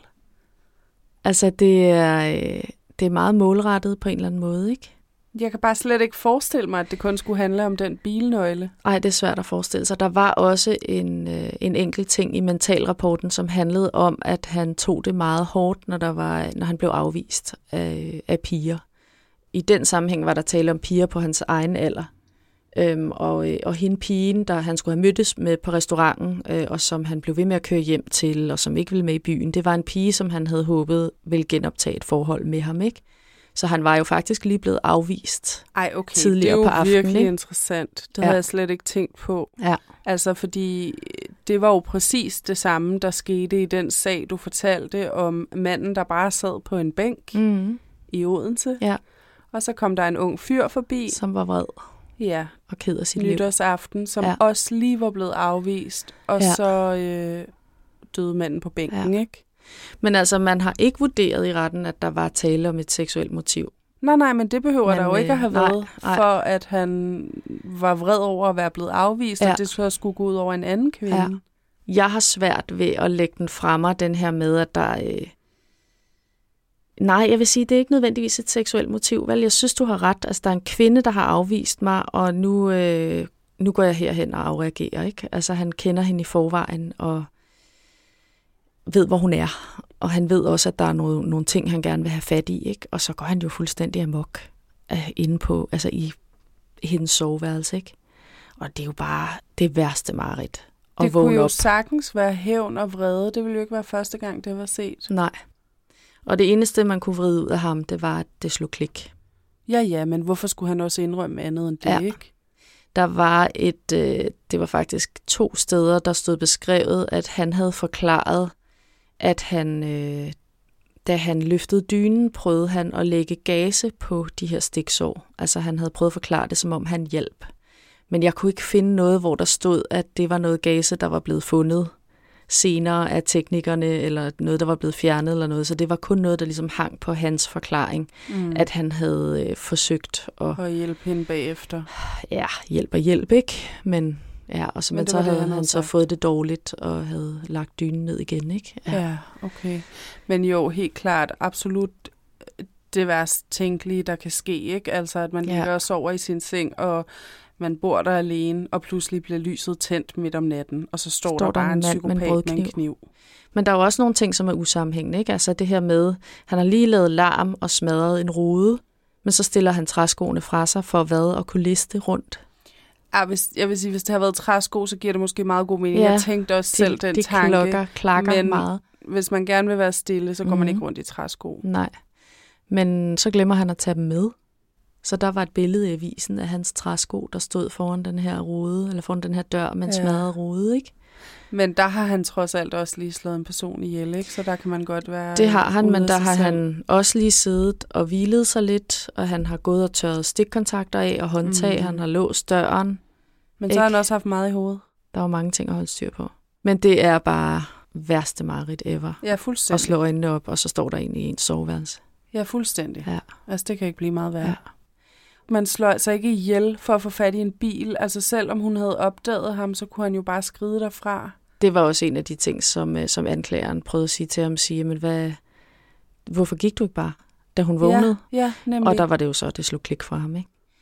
Speaker 2: Altså, det er, det er meget målrettet på en eller anden måde, ikke?
Speaker 1: Jeg kan bare slet ikke forestille mig, at det kun skulle handle om den bilnøgle.
Speaker 2: Nej, det er svært at forestille sig. Der var også en, en enkelt ting i mentalrapporten, som handlede om, at han tog det meget hårdt, når, der var, når han blev afvist af, af piger. I den sammenhæng var der tale om piger på hans egen alder. Øhm, og, og hende pigen, der han skulle have mødtes med på restauranten, øh, og som han blev ved med at køre hjem til, og som ikke ville med i byen, det var en pige, som han havde håbet ville genoptage et forhold med ham, ikke? Så han var jo faktisk lige blevet afvist
Speaker 1: Ej, okay.
Speaker 2: tidligere på aftenen.
Speaker 1: Det er jo virkelig
Speaker 2: ikke?
Speaker 1: interessant. Det
Speaker 2: ja.
Speaker 1: havde jeg slet ikke tænkt på.
Speaker 2: Ja.
Speaker 1: Altså, fordi det var jo præcis det samme, der skete i den sag, du fortalte om manden, der bare sad på en bænk
Speaker 2: mm.
Speaker 1: i Odense.
Speaker 2: Ja.
Speaker 1: Og så kom der en ung fyr forbi.
Speaker 2: Som var vred.
Speaker 1: Ja.
Speaker 2: Og ked af sit liv.
Speaker 1: Nytårsaften, som
Speaker 2: ja.
Speaker 1: også lige var blevet afvist. Og ja. så øh, døde manden på bænken, ja. ikke?
Speaker 2: Men altså, man har ikke vurderet i retten, at der var tale om et seksuelt motiv.
Speaker 1: Nej, nej, men det behøver men, der jo ikke at have
Speaker 2: nej,
Speaker 1: været,
Speaker 2: nej.
Speaker 1: for at han var vred over at være blevet afvist, ja. og det så skulle gå ud over en anden kvinde.
Speaker 2: Ja. Jeg har svært ved at lægge den fremme, den her med, at der... Øh... Nej, jeg vil sige, det er ikke nødvendigvis et seksuelt motiv. Vel, jeg synes, du har ret. Altså, der er en kvinde, der har afvist mig, og nu, øh... nu går jeg herhen og afreagerer, ikke? Altså, han kender hende i forvejen, og ved, hvor hun er. Og han ved også, at der er noget, nogle ting, han gerne vil have fat i, ikke? Og så går han jo fuldstændig amok uh, inde på, altså i hendes soveværelse, ikke? Og det er jo bare det værste mareridt.
Speaker 1: Det kunne jo op. sagtens være hævn og vrede. Det ville jo ikke være første gang, det var set.
Speaker 2: Nej. Og det eneste, man kunne vride ud af ham, det var, at det slog klik.
Speaker 1: Ja, ja, men hvorfor skulle han også indrømme andet end det,
Speaker 2: ja.
Speaker 1: ikke?
Speaker 2: Der var et, øh, det var faktisk to steder, der stod beskrevet, at han havde forklaret, at han, øh, da han løftede dynen, prøvede han at lægge gase på de her stiksår. Altså han havde prøvet at forklare det, som om han hjalp. Men jeg kunne ikke finde noget, hvor der stod, at det var noget gase, der var blevet fundet senere af teknikerne, eller noget, der var blevet fjernet eller noget. Så det var kun noget, der ligesom hang på hans forklaring, mm. at han havde øh, forsøgt at...
Speaker 1: Og hjælpe hende bagefter.
Speaker 2: Ja, hjælp og hjælp, ikke? Men... Ja, og så, men så havde han, han så fået det dårligt og havde lagt dynen ned igen, ikke?
Speaker 1: Ja. ja, okay. Men jo, helt klart, absolut det værst tænkelige, der kan ske, ikke? Altså, at man ligger ja. og sover i sin seng, og man bor der alene, og pludselig bliver lyset tændt midt om natten, og så står, står der bare en psykopat med en, med en kniv.
Speaker 2: Men der er jo også nogle ting, som er usammenhængende, ikke? Altså det her med, han har lige lavet larm og smadret en rude, men så stiller han træskoene fra sig for hvad og kunne liste rundt.
Speaker 1: Ja, hvis, jeg vil sige, hvis det har været træsko, så giver det måske meget god mening. Ja, jeg tænkte også de, selv den
Speaker 2: de
Speaker 1: tanke.
Speaker 2: Klokker, klakker
Speaker 1: men
Speaker 2: meget.
Speaker 1: Hvis man gerne vil være stille, så går mm. man ikke rundt i træsko.
Speaker 2: Nej, men så glemmer han at tage dem med. Så der var et billede i avisen af hans træsko, der stod foran den her rude, eller foran den her dør med en ja. smadret rude, ikke?
Speaker 1: Men der har han trods alt også lige slået en person ihjel, ikke? Så der kan man godt være...
Speaker 2: Det har han, men der har selv. han også lige siddet og hvilet sig lidt, og han har gået og tørret stikkontakter af og håndtag, mm. han har låst døren.
Speaker 1: Men så ikke? har han også haft meget i hovedet.
Speaker 2: Der var mange ting at holde styr på. Men det er bare værste mareridt ever.
Speaker 1: Ja, fuldstændig.
Speaker 2: Og slå øjnene op, og så står der egentlig i ens soveværelse.
Speaker 1: Ja, fuldstændig.
Speaker 2: Ja.
Speaker 1: Altså, det kan ikke blive meget værre.
Speaker 2: Ja.
Speaker 1: Man slår altså ikke ihjel for at få fat i en bil. Altså, selvom hun havde opdaget ham, så kunne han jo bare skride derfra.
Speaker 2: Det var også en af de ting, som, som anklageren prøvede at sige til ham. Sige, men hvad, hvorfor gik du ikke bare, da hun vågnede?
Speaker 1: Ja, ja, nemlig.
Speaker 2: Og der var det jo så, det slog klik fra ham, ikke?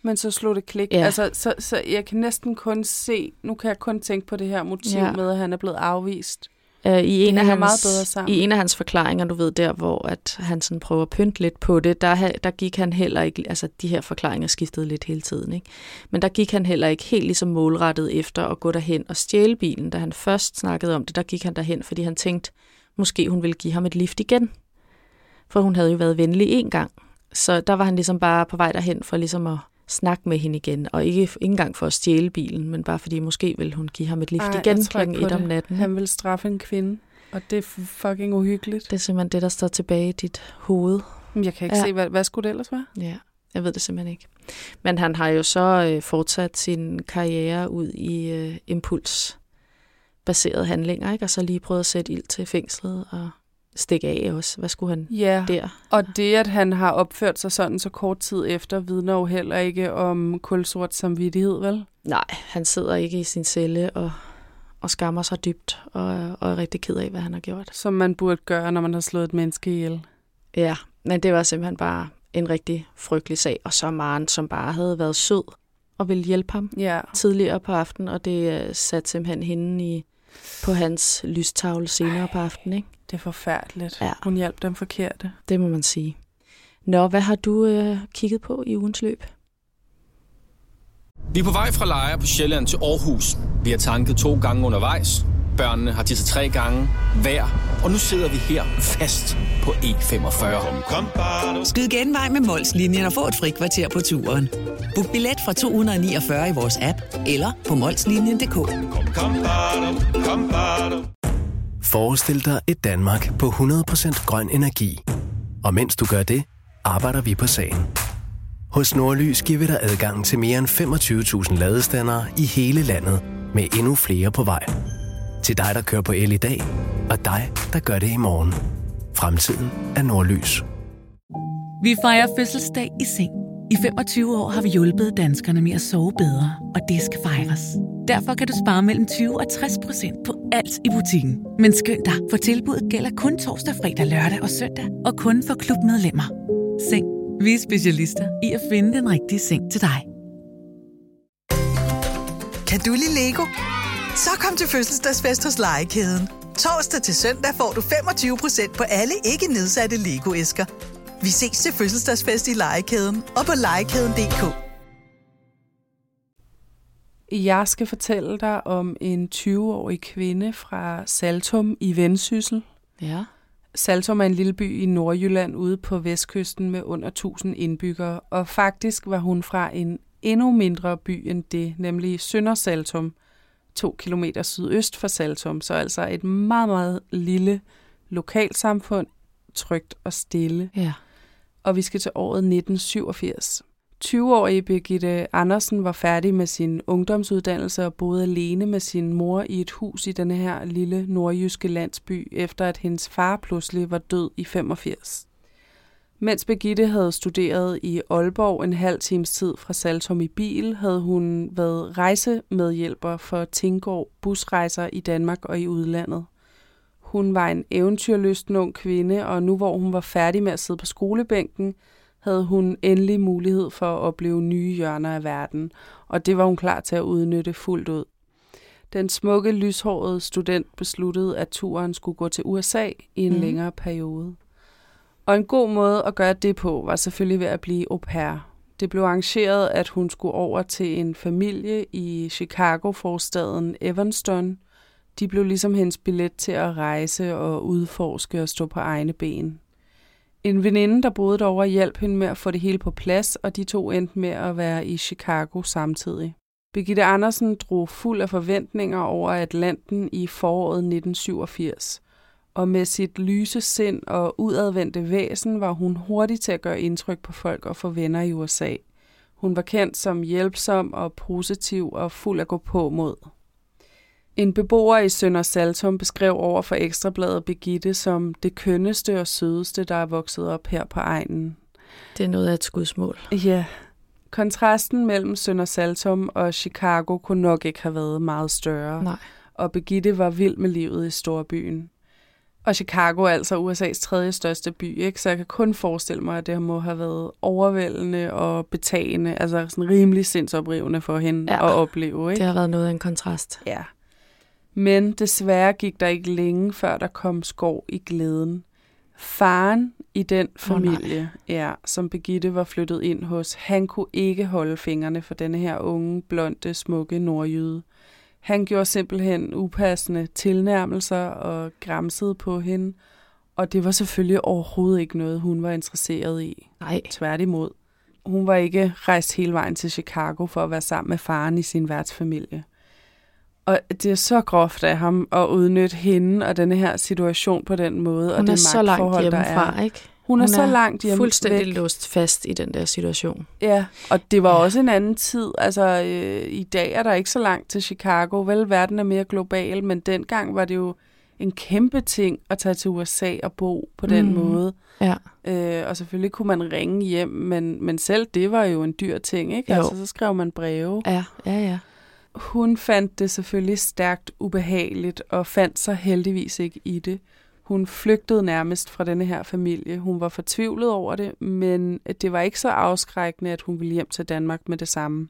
Speaker 1: Men så slog det klik.
Speaker 2: Ja.
Speaker 1: Altså, så, så jeg kan næsten kun se, nu kan jeg kun tænke på det her motiv ja. med, at han er blevet afvist.
Speaker 2: Uh, i, en af hans,
Speaker 1: meget bedre sammen.
Speaker 2: I en af hans forklaringer, du ved, der hvor at han sådan prøver at pynte lidt på det, der, der gik han heller ikke, altså de her forklaringer skiftede lidt hele tiden, ikke? Men der gik han heller ikke helt ligesom målrettet efter at gå derhen og stjæle bilen. Da han først snakkede om det, der gik han derhen, fordi han tænkte, måske hun ville give ham et lift igen. For hun havde jo været venlig en gang. Så der var han ligesom bare på vej derhen for ligesom at snakke med hende igen, og ikke, ikke engang for at stjæle bilen, men bare fordi måske vil hun give ham et lift Ej, igen klokken et om natten.
Speaker 1: Han vil straffe en kvinde, og det er fucking uhyggeligt.
Speaker 2: Det er simpelthen det, der står tilbage i dit hoved.
Speaker 1: Jeg kan ikke ja. se, hvad, hvad skulle det ellers være?
Speaker 2: Ja, jeg ved det simpelthen ikke. Men han har jo så øh, fortsat sin karriere ud i øh, impulsbaserede handlinger, ikke? Og så lige prøvet at sætte ild til fængslet og stikke af også. Hvad skulle han
Speaker 1: ja,
Speaker 2: der?
Speaker 1: Og det, at han har opført sig sådan så kort tid efter, vidner jo heller ikke om kulsort samvittighed, vel?
Speaker 2: Nej, han sidder ikke i sin celle og, og skammer sig dybt og, og er rigtig ked af, hvad han har gjort.
Speaker 1: Som man burde gøre, når man har slået et menneske ihjel.
Speaker 2: Ja, men det var simpelthen bare en rigtig frygtelig sag. Og så Maren, som bare havde været sød og ville hjælpe ham
Speaker 1: ja.
Speaker 2: tidligere på aftenen, og det uh, satte simpelthen hende i, på hans lystavle senere Ej. på aftenen, ikke?
Speaker 1: Det er forfærdeligt.
Speaker 2: Ja.
Speaker 1: Hun hjalp dem forkerte.
Speaker 2: Det må man sige. Nå, hvad har du øh, kigget på i ugens løb?
Speaker 3: Vi er på vej fra Lejre på Sjælland til Aarhus. Vi har tanket to gange undervejs. Børnene har tisset tre gange hver. Og nu sidder vi her fast på E femogfyrre.
Speaker 4: Skyd genvej med Mols-linjen og få et frikvarter på turen. Book billet fra to hundrede niogfyrre i vores app eller på molslinjen punktum d k.
Speaker 5: Forestil dig et Danmark på hundrede procent grøn energi. Og mens du gør det, arbejder vi på sagen. Hos Nordlys giver vi dig adgang til mere end femogtyve tusind ladestandere i hele landet, med endnu flere på vej. Til dig, der kører på el i dag, og dig, der gør det i morgen. Fremtiden er Nordlys.
Speaker 6: Vi fejrer fødselsdag i seng. I femogtyve år har vi hjulpet danskerne med at sove bedre, og det skal fejres. Derfor kan du spare mellem tyve og tres procent på alt i butikken. Men skynd dig, for tilbuddet gælder kun torsdag, fredag, lørdag og søndag, og kun for klubmedlemmer. Seng. Vi er specialister i at finde den rigtige seng til dig.
Speaker 7: Kan du lide Lego? Så kom til fødselsdagsfest hos Legekæden. Torsdag til søndag får du femogtyve procent på alle ikke nedsatte Lego-æsker. Vi ses til fødselsdagsfest i Legekæden og på legekæden punktum d k.
Speaker 1: Jeg skal fortælle dig om en tyve-årig kvinde fra Saltum i Vendsyssel.
Speaker 2: Ja.
Speaker 1: Saltum er en lille by i Nordjylland ude på vestkysten med under tusind indbyggere, og faktisk var hun fra en endnu mindre by end det, nemlig Sønder Saltum, to kilometer sydøst for Saltum, så altså et meget, meget lille lokalsamfund, trygt og stille.
Speaker 2: Ja.
Speaker 1: Og vi skal til året nitten syvogfirs. tyve-årige Birgitte Andersen var færdig med sin ungdomsuddannelse og boede alene med sin mor i et hus i denne her lille nordjyske landsby, efter at hendes far pludselig var død i femogfirs. Mens Birgitte havde studeret i Aalborg en halv times tid fra Saltum i bil, havde hun været rejsemedhjælper for Tinggaard busrejser i Danmark og i udlandet. Hun var en eventyrlysten ung kvinde, og nu hvor hun var færdig med at sidde på skolebænken, havde hun endelig mulighed for at opleve nye hjørner af verden, og det var hun klar til at udnytte fuldt ud. Den smukke, lyshårede student besluttede, at turen skulle gå til U S A i en mm. længere periode. Og en god måde at gøre det på var selvfølgelig ved at blive au pair. Det blev arrangeret, at hun skulle over til en familie i Chicago-forstaden Evanston. De blev ligesom hendes billet til at rejse og udforske og stå på egne ben. En veninde, der boede derovre, hjalp hende med at få det hele på plads, og de to endte med at være i Chicago samtidig. Birgitte Andersen drog fuld af forventninger over Atlanten i foråret nitten syvogfirs. Og med sit lyse sind og udadvendte væsen var hun hurtig til at gøre indtryk på folk og få venner i U S A. Hun var kendt som hjælpsom og positiv og fuld at gå på mod. En beboer i Sønder Saltum beskrev over for Ekstrabladet Birgitte som det kønneste og sødeste, der er vokset op her på egnen.
Speaker 2: Det er noget af et skudsmål.
Speaker 1: Ja. Kontrasten mellem Sønder Saltum og Chicago kunne nok ikke have været meget større.
Speaker 2: Nej.
Speaker 1: Og Birgitte var vild med livet i storbyen. Og Chicago er altså U S A's tredje største by, ikke? Så jeg kan kun forestille mig, at det må have været overvældende og betagende, altså sådan rimelig sindsoprivende for hende ja, at opleve, ikke?
Speaker 2: Det har været noget af en kontrast.
Speaker 1: Ja. Men desværre gik der ikke længe, før der kom skår i glæden. Faren i den familie, oh, ja, som Birgitte var flyttet ind hos, han kunne ikke holde fingrene for denne her unge, blonde, smukke nordjyde. Han gjorde simpelthen upassende tilnærmelser og gramsede på hende, og det var selvfølgelig overhovedet ikke noget, hun var interesseret i.
Speaker 2: Nej.
Speaker 1: Tværtimod. Hun var ikke rejst hele vejen til Chicago for at være sammen med faren i sin værtsfamilie. Og det er så groft af ham at udnytte hende og denne her situation på den måde.
Speaker 2: Hun
Speaker 1: og det
Speaker 2: er så langt hjemmefra, ikke?
Speaker 1: Hun, hun er så langt hjemme
Speaker 2: fuldstændig
Speaker 1: væk.
Speaker 2: låst fast i den der situation.
Speaker 1: Ja, og det var
Speaker 2: ja.
Speaker 1: også en anden tid. Altså, øh, i dag er der ikke så langt til Chicago. Vel, verden er mere global, men dengang var det jo en kæmpe ting at tage til U S A og bo på den
Speaker 2: mm.
Speaker 1: måde.
Speaker 2: Ja.
Speaker 1: Øh, og selvfølgelig kunne man ringe hjem, men, men selv det var jo en dyr ting, ikke?
Speaker 2: Jo.
Speaker 1: Altså, så skrev man breve.
Speaker 2: Ja, ja, ja.
Speaker 1: Hun fandt det selvfølgelig stærkt ubehageligt, og fandt sig heldigvis ikke i det. Hun flygtede nærmest fra denne her familie. Hun var fortvivlet over det, men det var ikke så afskrækkende, at hun ville hjem til Danmark med det samme.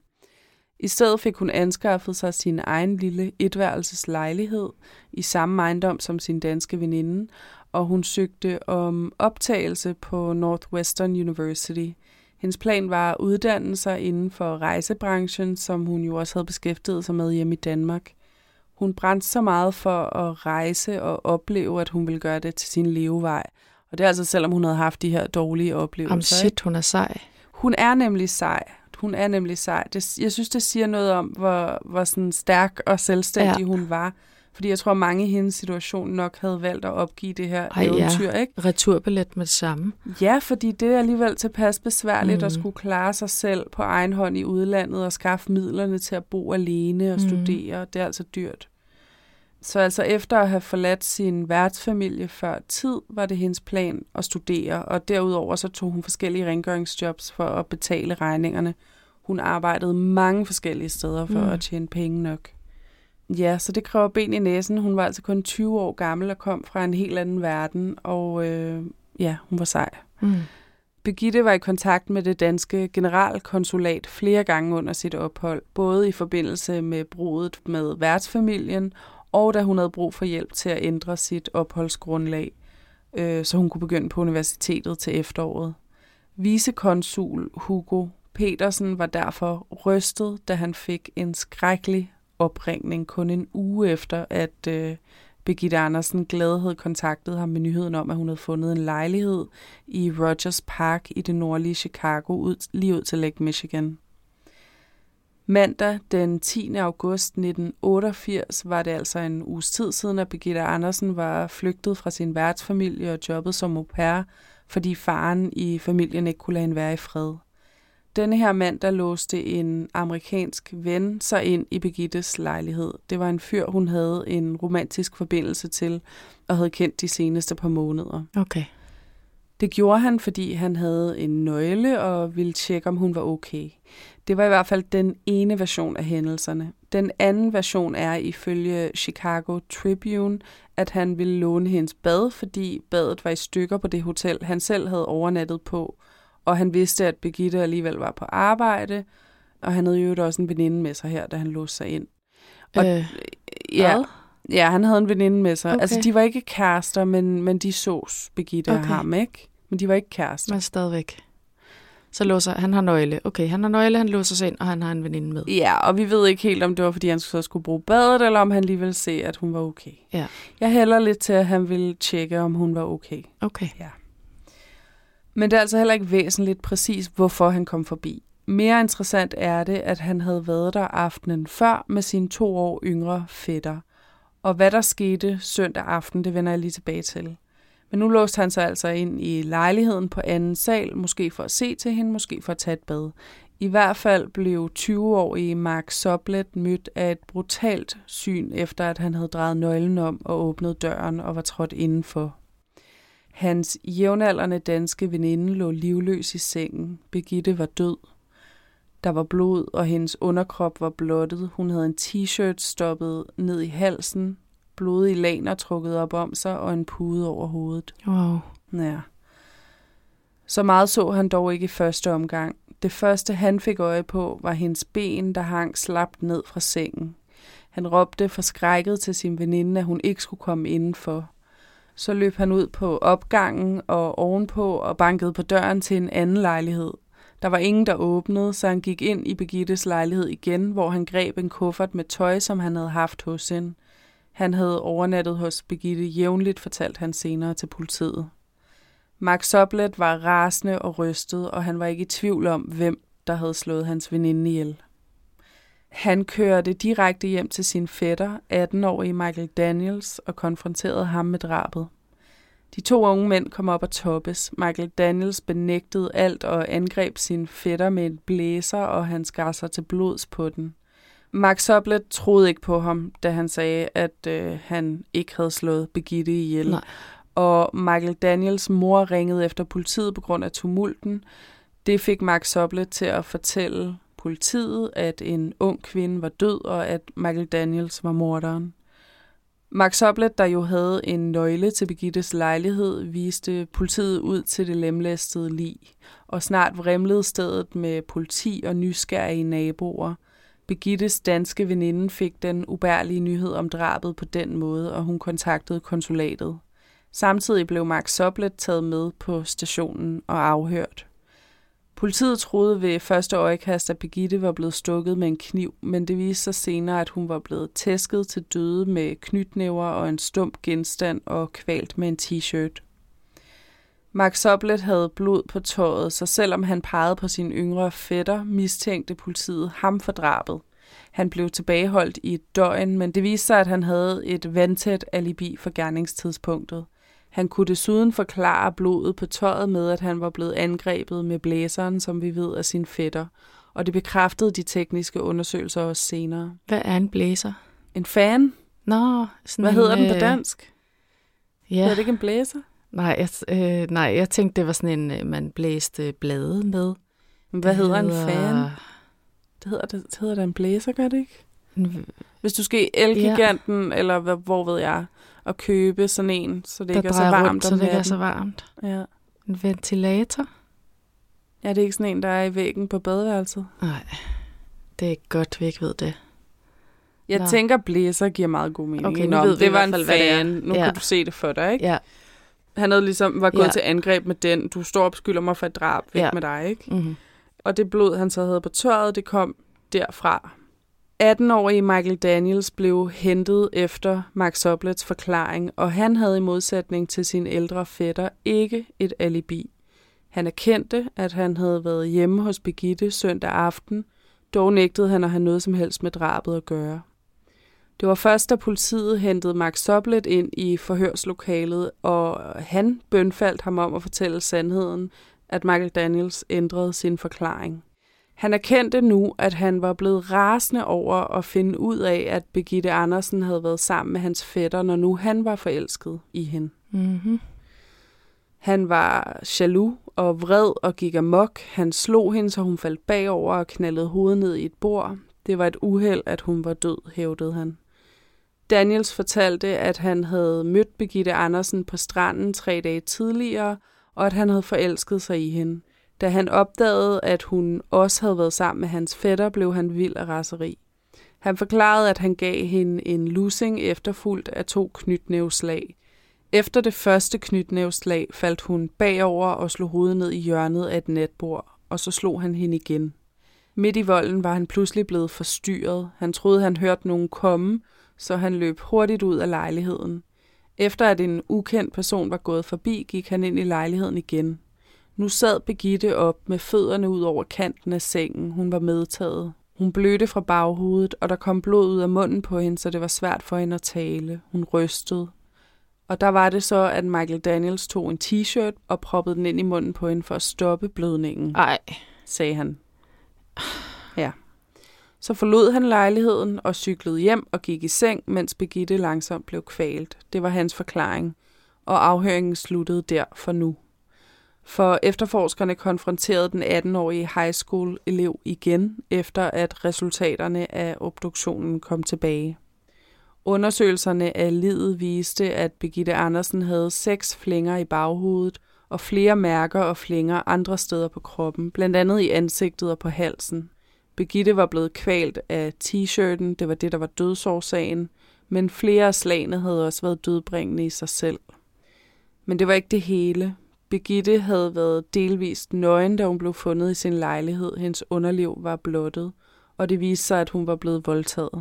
Speaker 1: I stedet fik hun anskaffet sig sin egen lille etværelses lejlighed i samme ejendom som sin danske veninde, og hun søgte om optagelse på Northwestern University. Hendes plan var at uddanne sig inden for rejsebranchen, som hun jo også havde beskæftiget sig med hjemme i Danmark. Hun brændte så meget for at rejse og opleve, at hun ville gøre det til sin levevej. Og det er altså selvom hun havde haft de her dårlige oplevelser.
Speaker 2: Om shit, hun er sej.
Speaker 1: Hun er nemlig sej. Hun er nemlig sej. Det, jeg synes, det siger noget om, hvor, hvor sådan stærk og selvstændig ja. hun var. Fordi jeg tror, mange i hendes situation nok havde valgt at opgive det her Ej, eventyr,
Speaker 2: ja.
Speaker 1: ikke?
Speaker 2: Returbillet med det samme.
Speaker 1: Ja, fordi det er alligevel tilpas besværligt mm. at skulle klare sig selv på egen hånd i udlandet og skaffe midlerne til at bo alene og mm. studere. Det er altså dyrt. Så altså efter at have forladt sin værtsfamilie før tid, var det hendes plan at studere, og derudover så tog hun forskellige rengøringsjobs for at betale regningerne. Hun arbejdede mange forskellige steder for mm. at tjene penge nok. Ja, så det kræver ben i næsen. Hun var altså kun tyve år gammel og kom fra en helt anden verden, og øh, ja, hun var sej.
Speaker 2: Mm.
Speaker 1: Birgitte var i kontakt med det danske generalkonsulat flere gange under sit ophold, både i forbindelse med bruddet med værtsfamilien, og da hun havde brug for hjælp til at ændre sit opholdsgrundlag, øh, så hun kunne begynde på universitetet til efteråret. Vicekonsul Hugo Petersen var derfor rystet, da han fik en skrækkelig opringning kun en uge efter, at øh, Birgitte Andersen glad havde kontaktet ham med nyheden om, at hun havde fundet en lejlighed i Rogers Park i det nordlige Chicago, ud, lige ud til Lake Michigan. Mandag den tiende august nitten otteogfirs var det altså en uges tid siden, at Birgitte Andersen var flygtet fra sin værtsfamilie og jobbet som au pair, fordi faren i familien ikke kunne lade hende være i fred. Denne her mandag låste en amerikansk ven sig ind i Birgittes lejlighed. Det var en fyr, hun havde en romantisk forbindelse til og havde kendt de seneste par måneder.
Speaker 2: Okay.
Speaker 1: Det gjorde han, fordi han havde en nøgle og ville tjekke, om hun var okay. Det var i hvert fald den ene version af hændelserne. Den anden version er ifølge Chicago Tribune, at han ville låne hendes bad, fordi badet var i stykker på det hotel, han selv havde overnattet på. Og han vidste, at Birgitte alligevel var på arbejde, og han havde jo også en veninde med sig her, da han låste sig ind. Og,
Speaker 2: øh,
Speaker 1: ja, ja, han havde en veninde med sig.
Speaker 2: Okay.
Speaker 1: Altså, de var ikke kærester, men, men de sås, Birgitte okay. og ham, ikke? Men de var ikke kærester.
Speaker 2: Men stadigvæk. Så låser han har nøgle. Okay, han har nøgle, han låser sig ind, og han har en veninde med.
Speaker 1: Ja, og vi ved ikke helt, om det var, fordi han så skulle bruge badet, eller om han lige ville se, at hun var okay.
Speaker 2: Ja.
Speaker 1: Jeg hælder lidt til, at han ville tjekke, om hun var okay.
Speaker 2: Okay.
Speaker 1: Ja. Men det er altså heller ikke væsentligt præcis, hvorfor han kom forbi. Mere interessant er det, at han havde været der aftenen før med sine to år yngre fætter. Og hvad der skete søndag aften, det vender jeg lige tilbage til. Men nu låste han sig altså ind i lejligheden på anden sal, måske for at se til hende, måske for at tage et bad. I hvert fald blev tyve-årige Mark Soblet mødt af et brutalt syn, efter at han havde drejet nøglen om og åbnet døren og var trådt indenfor. Hans jævnaldrende danske veninde lå livløs i sengen. Birgitte var død. Der var blod, og hendes underkrop var blottet. Hun havde en t-shirt stoppet ned i halsen, blodige laner trukket op om sig og en pude over hovedet.
Speaker 2: Wow.
Speaker 1: Ja. Så meget så han dog ikke i første omgang. Det første, han fik øje på, var hendes ben, der hang slapt ned fra sengen. Han råbte forskrækket til sin veninde, at hun ikke skulle komme indenfor. Så løb han ud på opgangen og ovenpå og bankede på døren til en anden lejlighed. Der var ingen, der åbnede, så han gik ind i Birgittes lejlighed igen, hvor han greb en kuffert med tøj, som han havde haft hos hende. Han havde overnattet hos Birgitte jævnligt, fortalte han senere til politiet. Mark Sublet var rasende og rystet, og han var ikke i tvivl om, hvem der havde slået hans veninde ihjel. Han kørte direkte hjem til sin fætter, atten-årige Michael Daniels, og konfronterede ham med drabet. De to unge mænd kom op og toppes. Michael Daniels benægtede alt og angreb sin fætter med en blæser, og han skar sig til blods på den. Mark Sublet troede ikke på ham, da han sagde, at øh, han ikke havde slået Birgitte ihjel.
Speaker 2: Nej.
Speaker 1: Og Michael Daniels mor ringede efter politiet på grund af tumulten. Det fik Mark Sublet til at fortælle politiet, at en ung kvinde var død, og at Michael Daniels var morderen. Mark Sublet, der jo havde en nøgle til Birgittes lejlighed, viste politiet ud til det lemlæstede lig, og snart vrimlede stedet med politi og nysgerrige naboer. Birgittes danske veninde fik den ubærlige nyhed om drabet på den måde, og hun kontaktede konsulatet. Samtidig blev Mark Sublet taget med på stationen og afhørt. Politiet troede ved første øjekast, at Birgitte var blevet stukket med en kniv, men det viste sig senere, at hun var blevet tæsket til døde med knytnæver og en stump genstand og kvalt med en t-shirt. Mark Sublet havde blod på tøjet, så selvom han pegede på sin yngre fætter, mistænkte politiet ham for drabet. Han blev tilbageholdt i et døgn, men det viste sig, at han havde et vandtæt alibi for gerningstidspunktet. Han kunne desuden forklare blodet på tøjet med, at han var blevet angrebet med blæseren, som vi ved af sin fætter. Og det bekræftede de tekniske undersøgelser også senere.
Speaker 2: Hvad er en blæser?
Speaker 1: En fan?
Speaker 2: Nå, sådan
Speaker 1: Hvad
Speaker 2: en,
Speaker 1: hedder den på
Speaker 2: øh,
Speaker 1: dansk?
Speaker 2: Ja.
Speaker 1: Hedder det ikke en blæser?
Speaker 2: Nej, jeg, øh, nej, jeg tænkte, det var sådan en, man blæste blade med.
Speaker 1: Men hvad
Speaker 2: det
Speaker 1: hedder en
Speaker 2: hedder...
Speaker 1: fan? Det hedder, det, det hedder det en blæser, gør det ikke?
Speaker 2: En...
Speaker 1: Hvis du skal i Elgiganten, ja. Eller hvad, hvor ved jeg, og købe sådan en, så det
Speaker 2: der
Speaker 1: ikke er så varmt
Speaker 2: rundt,
Speaker 1: om
Speaker 2: så det ikke er
Speaker 1: natten.
Speaker 2: så varmt.
Speaker 1: Ja.
Speaker 2: En ventilator?
Speaker 1: Ja, det er ikke sådan en, der er i væggen på badeværelset.
Speaker 2: Nej, det er ikke godt, vi ikke ved det.
Speaker 1: Jeg
Speaker 2: Nå.
Speaker 1: tænker, blæser giver meget god mening.
Speaker 2: Okay, nu
Speaker 1: Nå,
Speaker 2: ved vi
Speaker 1: det
Speaker 2: i
Speaker 1: var
Speaker 2: hvert
Speaker 1: en
Speaker 2: fald, hvad det er.
Speaker 1: fan. Nu
Speaker 2: Ja.
Speaker 1: kan du se det for dig, ikke?
Speaker 2: Ja.
Speaker 1: Han havde ligesom var gået
Speaker 2: Ja.
Speaker 1: til angreb med den. Du står og beskylder mig for et drab. Væk
Speaker 2: Ja.
Speaker 1: med dig, ikke?
Speaker 2: Mm-hmm.
Speaker 1: Og det blod, han så havde på tøjet, det kom derfra. atten-årige Michael Daniels blev hentet efter Mark Sublets forklaring, og han havde i modsætning til sin ældre fætter ikke et alibi. Han erkendte, at han havde været hjemme hos Birgitte søndag aften, dog nægtede han at have noget som helst med drabet at gøre. Det var først, da politiet hentede Mark Sublet ind i forhørslokalet, og han bønfaldt ham om at fortælle sandheden, at Michael Daniels ændrede sin forklaring. Han erkendte nu, at han var blevet rasende over at finde ud af, at Birgitte Andersen havde været sammen med hans fætter, når nu han var forelsket i hende.
Speaker 2: Mm-hmm.
Speaker 1: Han var jaloux og vred og gik amok. Han slog hende, så hun faldt bagover og knaldede hovedet ned i et bord. Det var et uheld, at hun var død, hævdede han. Daniels fortalte, at han havde mødt Birgitte Andersen på stranden tre dage tidligere, og at han havde forelsket sig i hende. Da han opdagede, at hun også havde været sammen med hans fætter, blev han vild af raseri. Han forklarede, at han gav hende en lussing efterfulgt af to knytnæveslag. Efter det første knytnæveslag faldt hun bagover og slog hovedet ned i hjørnet af et netbord, og så slog han hende igen. Midt i volden var han pludselig blevet forstyrret. Han troede, han hørte nogen komme, så han løb hurtigt ud af lejligheden. Efter at en ukendt person var gået forbi, gik han ind i lejligheden igen. Nu sad Birgitte op med fødderne ud over kanten af sengen. Hun var medtaget. Hun blødte fra baghovedet, og der kom blod ud af munden på hende, så det var svært for hende at tale. Hun rystede. Og der var det så, at Michael Daniels tog en t-shirt og proppede den ind i munden på hende for at stoppe blødningen.
Speaker 2: Ej.
Speaker 1: Sagde han. Ja. Så forlod han lejligheden og cyklede hjem og gik i seng, mens Birgitte langsomt blev kvalt. Det var hans forklaring, og afhøringen sluttede der for nu. For efterforskerne konfronterede den atten-årige high school-elev igen, efter at resultaterne af obduktionen kom tilbage. Undersøgelserne af liget viste, at Birgitte Andersen havde seks flinger i baghovedet og flere mærker og flinger andre steder på kroppen, blandt andet i ansigtet og på halsen. Birgitte var blevet kvalt af t-shirten, det var det, der var dødsårsagen, men flere af slagene havde også været dødbringende i sig selv. Men det var ikke det hele. Birgitte havde været delvist nøgen, da hun blev fundet i sin lejlighed. Hendes underliv var blottet, og det viste sig, at hun var blevet voldtaget.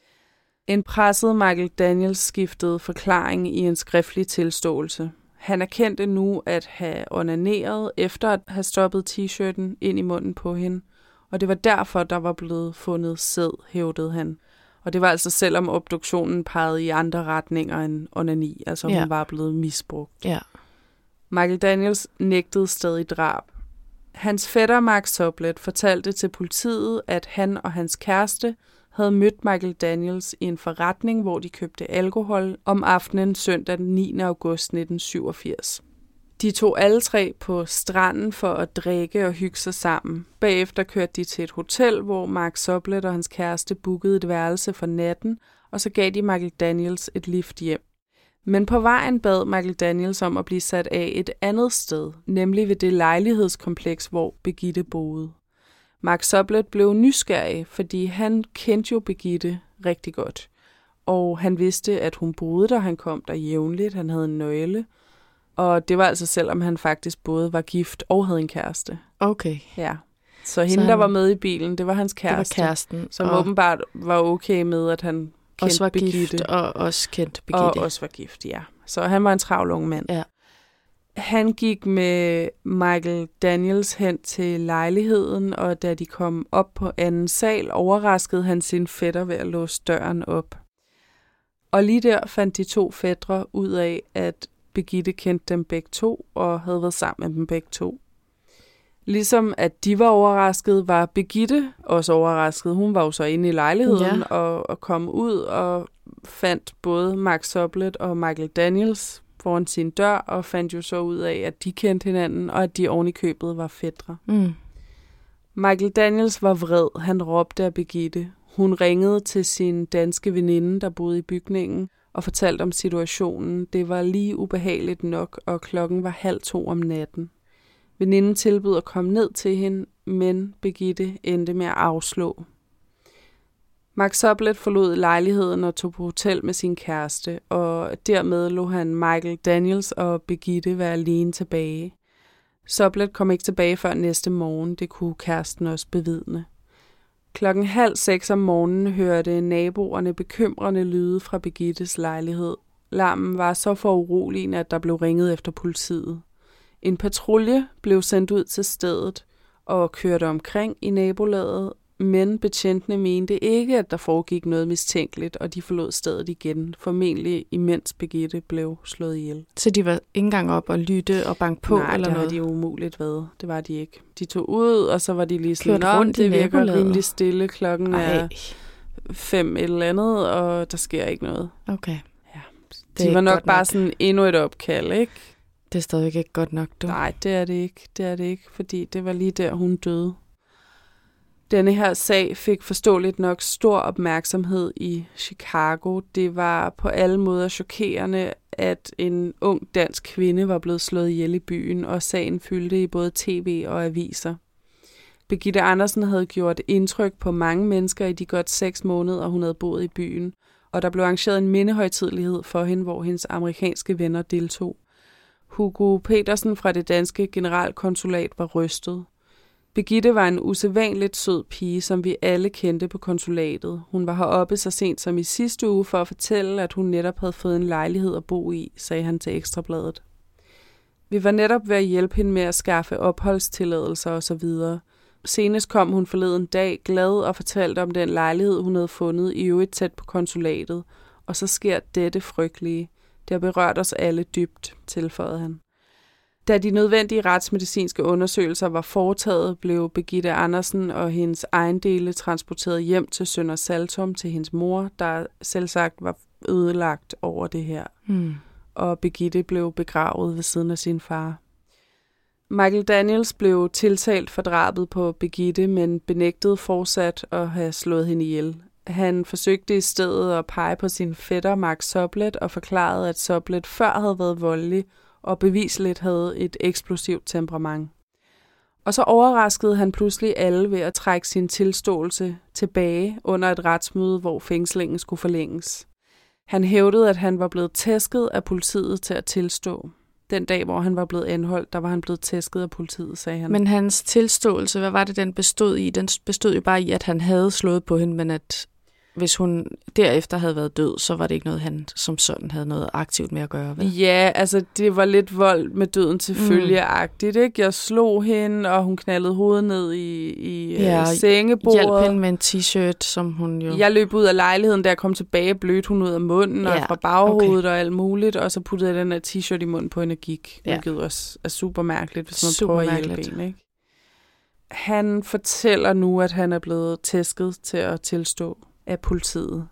Speaker 1: En presset Michael Daniels skiftede forklaring i en skriftlig tilståelse. Han erkendte nu at have onaneret efter at have stoppet t-shirten ind i munden på hende, og det var derfor, der var blevet fundet sæd, hævdede han. Og det var altså selvom obduktionen pegede i andre retninger end onani, altså hun ja. var blevet misbrugt.
Speaker 2: Ja.
Speaker 1: Michael Daniels nægtede stadig drab. Hans fætter Mark Sublet fortalte til politiet, at han og hans kæreste havde mødt Michael Daniels i en forretning, hvor de købte alkohol om aftenen søndag den niende august nitten syvogfirs. De tog alle tre på stranden for at drikke og hygge sig sammen. Bagefter kørte de til et hotel, hvor Mark Sublet og hans kæreste bookede et værelse for natten, og så gav de Michael Daniels et lift hjem. Men på vejen bad Michael Daniels om at blive sat af et andet sted, nemlig ved det lejlighedskompleks, hvor Birgitte boede. Mark Sublet blev nysgerrig, fordi han kendte jo Birgitte rigtig godt. Og han vidste, at hun boede der, han kom der jævnligt, han havde en nøgle. Og det var altså selvom han faktisk både var gift og havde en kæreste.
Speaker 2: Okay.
Speaker 1: Ja. Så hende,
Speaker 2: så han...
Speaker 1: der var med i bilen, det var hans kæreste.
Speaker 2: Det var kæresten.
Speaker 1: Som
Speaker 2: og...
Speaker 1: åbenbart var okay med, at han kendte
Speaker 2: også var
Speaker 1: Birgitte.
Speaker 2: Gift og også kendte Birgitte.
Speaker 1: Og også var gift, ja. Så han var en travl ung mand.
Speaker 2: Ja.
Speaker 1: Han gik med Michael Daniels hen til lejligheden, og da de kom op på anden sal, overraskede han sin fætter ved at låse døren op. Og lige der fandt de to fætre ud af, at Birgitte kendte dem begge to og havde været sammen med dem begge to. Ligesom at de var overrasket, var Birgitte også overrasket. Hun var jo så inde i lejligheden ja. og, og kom ud og fandt både Mark Sublet og Michael Daniels foran sin dør, og fandt jo så ud af, at de kendte hinanden, og at de oven i købet var fætre.
Speaker 2: Mm.
Speaker 1: Michael Daniels var vred. Han råbte af Birgitte. Hun ringede til sin danske veninde, der boede i bygningen, og fortalte om situationen. Det var lige ubehageligt nok, og klokken var halv to om natten. Veninden tilbød at komme ned til hende, men Birgitte endte med at afslå. Mark Sublet forlod lejligheden og tog på hotel med sin kæreste, og dermed lod han Michael Daniels og Birgitte være alene tilbage. Sublet kom ikke tilbage før næste morgen, det kunne kæresten også bevidne. Klokken halv seks om morgenen hørte naboerne bekymrende lyde fra Birgittes lejlighed. Larmen var så foruroligende, at der blev ringet efter politiet. En patrulje blev sendt ud til stedet og kørte omkring i nabolaget, men betjentene mente ikke, at der foregik noget mistænkeligt, og de forlod stedet igen, formentlig imens Birgitte blev slået ihjel.
Speaker 2: Så de var ikke engang op og lytte og banke på
Speaker 1: Nej,
Speaker 2: eller noget?
Speaker 1: Nej, det har de umuligt været. Det var de ikke. De tog ud, og så var de lige sådan,
Speaker 2: kørt rundt
Speaker 1: det
Speaker 2: i
Speaker 1: virker
Speaker 2: nabolaget.
Speaker 1: rimelig stille. Klokken
Speaker 2: Ej.
Speaker 1: er fem et eller andet, og der sker ikke noget.
Speaker 2: Okay.
Speaker 1: Ja. De var nok bare nok. sådan endnu et opkald, ikke?
Speaker 2: Det er stadig ikke godt nok, du.
Speaker 1: Nej, det er det ikke. Det er det ikke, fordi det var lige der, hun døde. Denne her sag fik forståeligt nok stor opmærksomhed i Chicago. Det var på alle måder chokerende, at en ung dansk kvinde var blevet slået ihjel i byen, og sagen fyldte i både tv og aviser. Birgitte Andersen havde gjort indtryk på mange mennesker i de godt seks måneder, hun havde boet i byen, og der blev arrangeret en mindehøjtidelighed for hende, hvor hendes amerikanske venner deltog. Hugo Petersen fra det danske generalkonsulat var rystet. Birgitte var en usædvanligt sød pige, som vi alle kendte på konsulatet. Hun var heroppe så sent som i sidste uge for at fortælle, at hun netop havde fået en lejlighed at bo i, sagde han til Ekstrabladet. Vi var netop ved at hjælpe hende med at skaffe opholdstilladelser osv. Senest kom hun forleden dag glad og fortalte om den lejlighed, hun havde fundet i øvrigt tæt på konsulatet. Og så sker dette frygtelige. Det har berørt os alle dybt, tilføjede han. Da de nødvendige retsmedicinske undersøgelser var foretaget, blev Birgitte Andersen og hendes ejendele transporteret hjem til Sønder Saltum til hendes mor, der selvsagt var ødelagt over det her.
Speaker 2: Hmm.
Speaker 1: Og Birgitte blev begravet ved siden af sin far. Michael Daniels blev tiltalt for drabet på Birgitte, men benægtede fortsat at have slået hende ihjel. Han forsøgte i stedet at pege på sin fætter Mark Sublet og forklarede, at Sublet før havde været voldelig og bevisligt havde et eksplosivt temperament. Og så overraskede han pludselig alle ved at trække sin tilståelse tilbage under et retsmøde, hvor fængslingen skulle forlænges. Han hævdede, at han var blevet tæsket af politiet til at tilstå. Den dag, hvor han var blevet anholdt, der var han blevet tæsket af politiet, sagde han.
Speaker 2: Men hans tilståelse, hvad var det, den bestod i? Den bestod jo bare i, at han havde slået på hende, men at hvis hun derefter havde været død, så var det ikke noget, han som sådan havde noget aktivt med at gøre, vel?
Speaker 1: Ja, altså det var lidt vold med døden til følge-agtigt, ikke? Jeg slog hende, og hun knaldede hovedet ned i, i ja, sengebordet.
Speaker 2: Hjalp hende med en t-shirt, som hun jo...
Speaker 1: Jeg løb ud af lejligheden, da jeg kom tilbage, blødte hun ud af munden ja, og fra baghovedet okay. og alt muligt, og så puttede jeg den her t-shirt i munden på hende og gik. Ja. Hvilket også er super mærkeligt, hvis man super prøver at hjælpe en, ikke? Han fortæller nu, at han er blevet tæsket til at tilstå af politiet.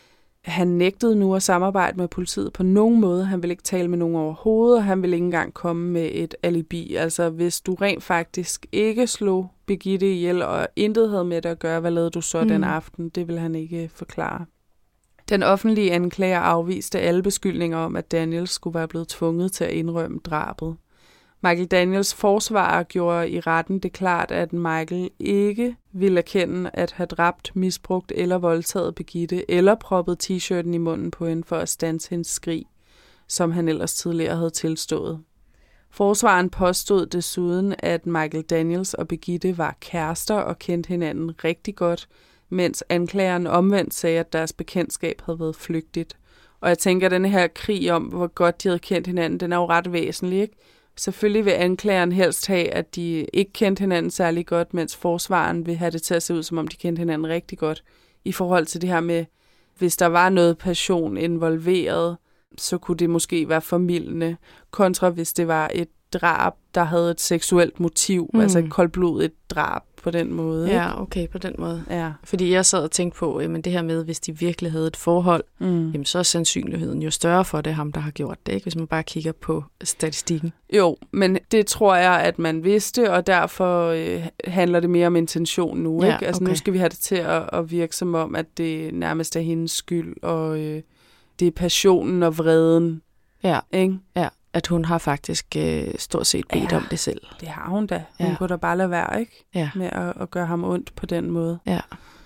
Speaker 1: Han nægtede nu at samarbejde med politiet på nogen måde. Han ville ikke tale med nogen overhovedet, og han ville ikke engang komme med et alibi. Altså, hvis du rent faktisk ikke slog Birgitte ihjel, og intet havde med det at gøre, hvad lavede du så mm. den aften? Det vil han ikke forklare. Den offentlige anklager afviste alle beskyldninger om, at Daniels skulle være blevet tvunget til at indrømme drabet. Michael Daniels forsvarer gjorde i retten det klart, at Michael ikke ville erkende at have dræbt, misbrugt eller voldtaget Birgitte, eller proppet t-shirten i munden på hende for at standse hendes skrig, som han ellers tidligere havde tilstået. Forsvaren påstod desuden, at Michael Daniels og Birgitte var kærester og kendte hinanden rigtig godt, mens anklageren omvendt sagde, at deres bekendtskab havde været flygtigt. Og jeg tænker, at denne her krig om, hvor godt de havde kendt hinanden, den er jo ret væsentlig, ikke? Selvfølgelig vil anklageren helst have, at de ikke kendte hinanden særlig godt, mens forsvaren vil have det til at se ud, som om de kendte hinanden rigtig godt. I forhold til det her med, hvis der var noget passion involveret, så kunne det måske være formildende, kontra hvis det var et drab, der havde et seksuelt motiv, mm. altså et koldblodigt drab på den måde.
Speaker 2: Ja, ikke? Okay, på den måde.
Speaker 1: Ja.
Speaker 2: Fordi jeg sad og tænkte på, jamen det her med, hvis de virkelig havde et forhold, mm. jamen så er sandsynligheden jo større for, det ham, der har gjort det, ikke? Hvis man bare kigger på statistikken.
Speaker 1: Jo, men det tror jeg, at man vidste, og derfor øh, handler det mere om intention nu.
Speaker 2: Ja,
Speaker 1: ikke? Altså
Speaker 2: okay.
Speaker 1: Nu skal vi have det til at, at virke som om, at det nærmest er hendes skyld, og øh, det er passionen og vreden.
Speaker 2: Ja,
Speaker 1: ikke?
Speaker 2: Ja. At hun har faktisk øh, stort set bedt
Speaker 1: ja,
Speaker 2: om det selv.
Speaker 1: Det har hun da. Hun
Speaker 2: ja.
Speaker 1: kunne da bare lade være, ikke?
Speaker 2: Ja.
Speaker 1: Med at, at gøre ham ondt på den måde.
Speaker 2: Ja.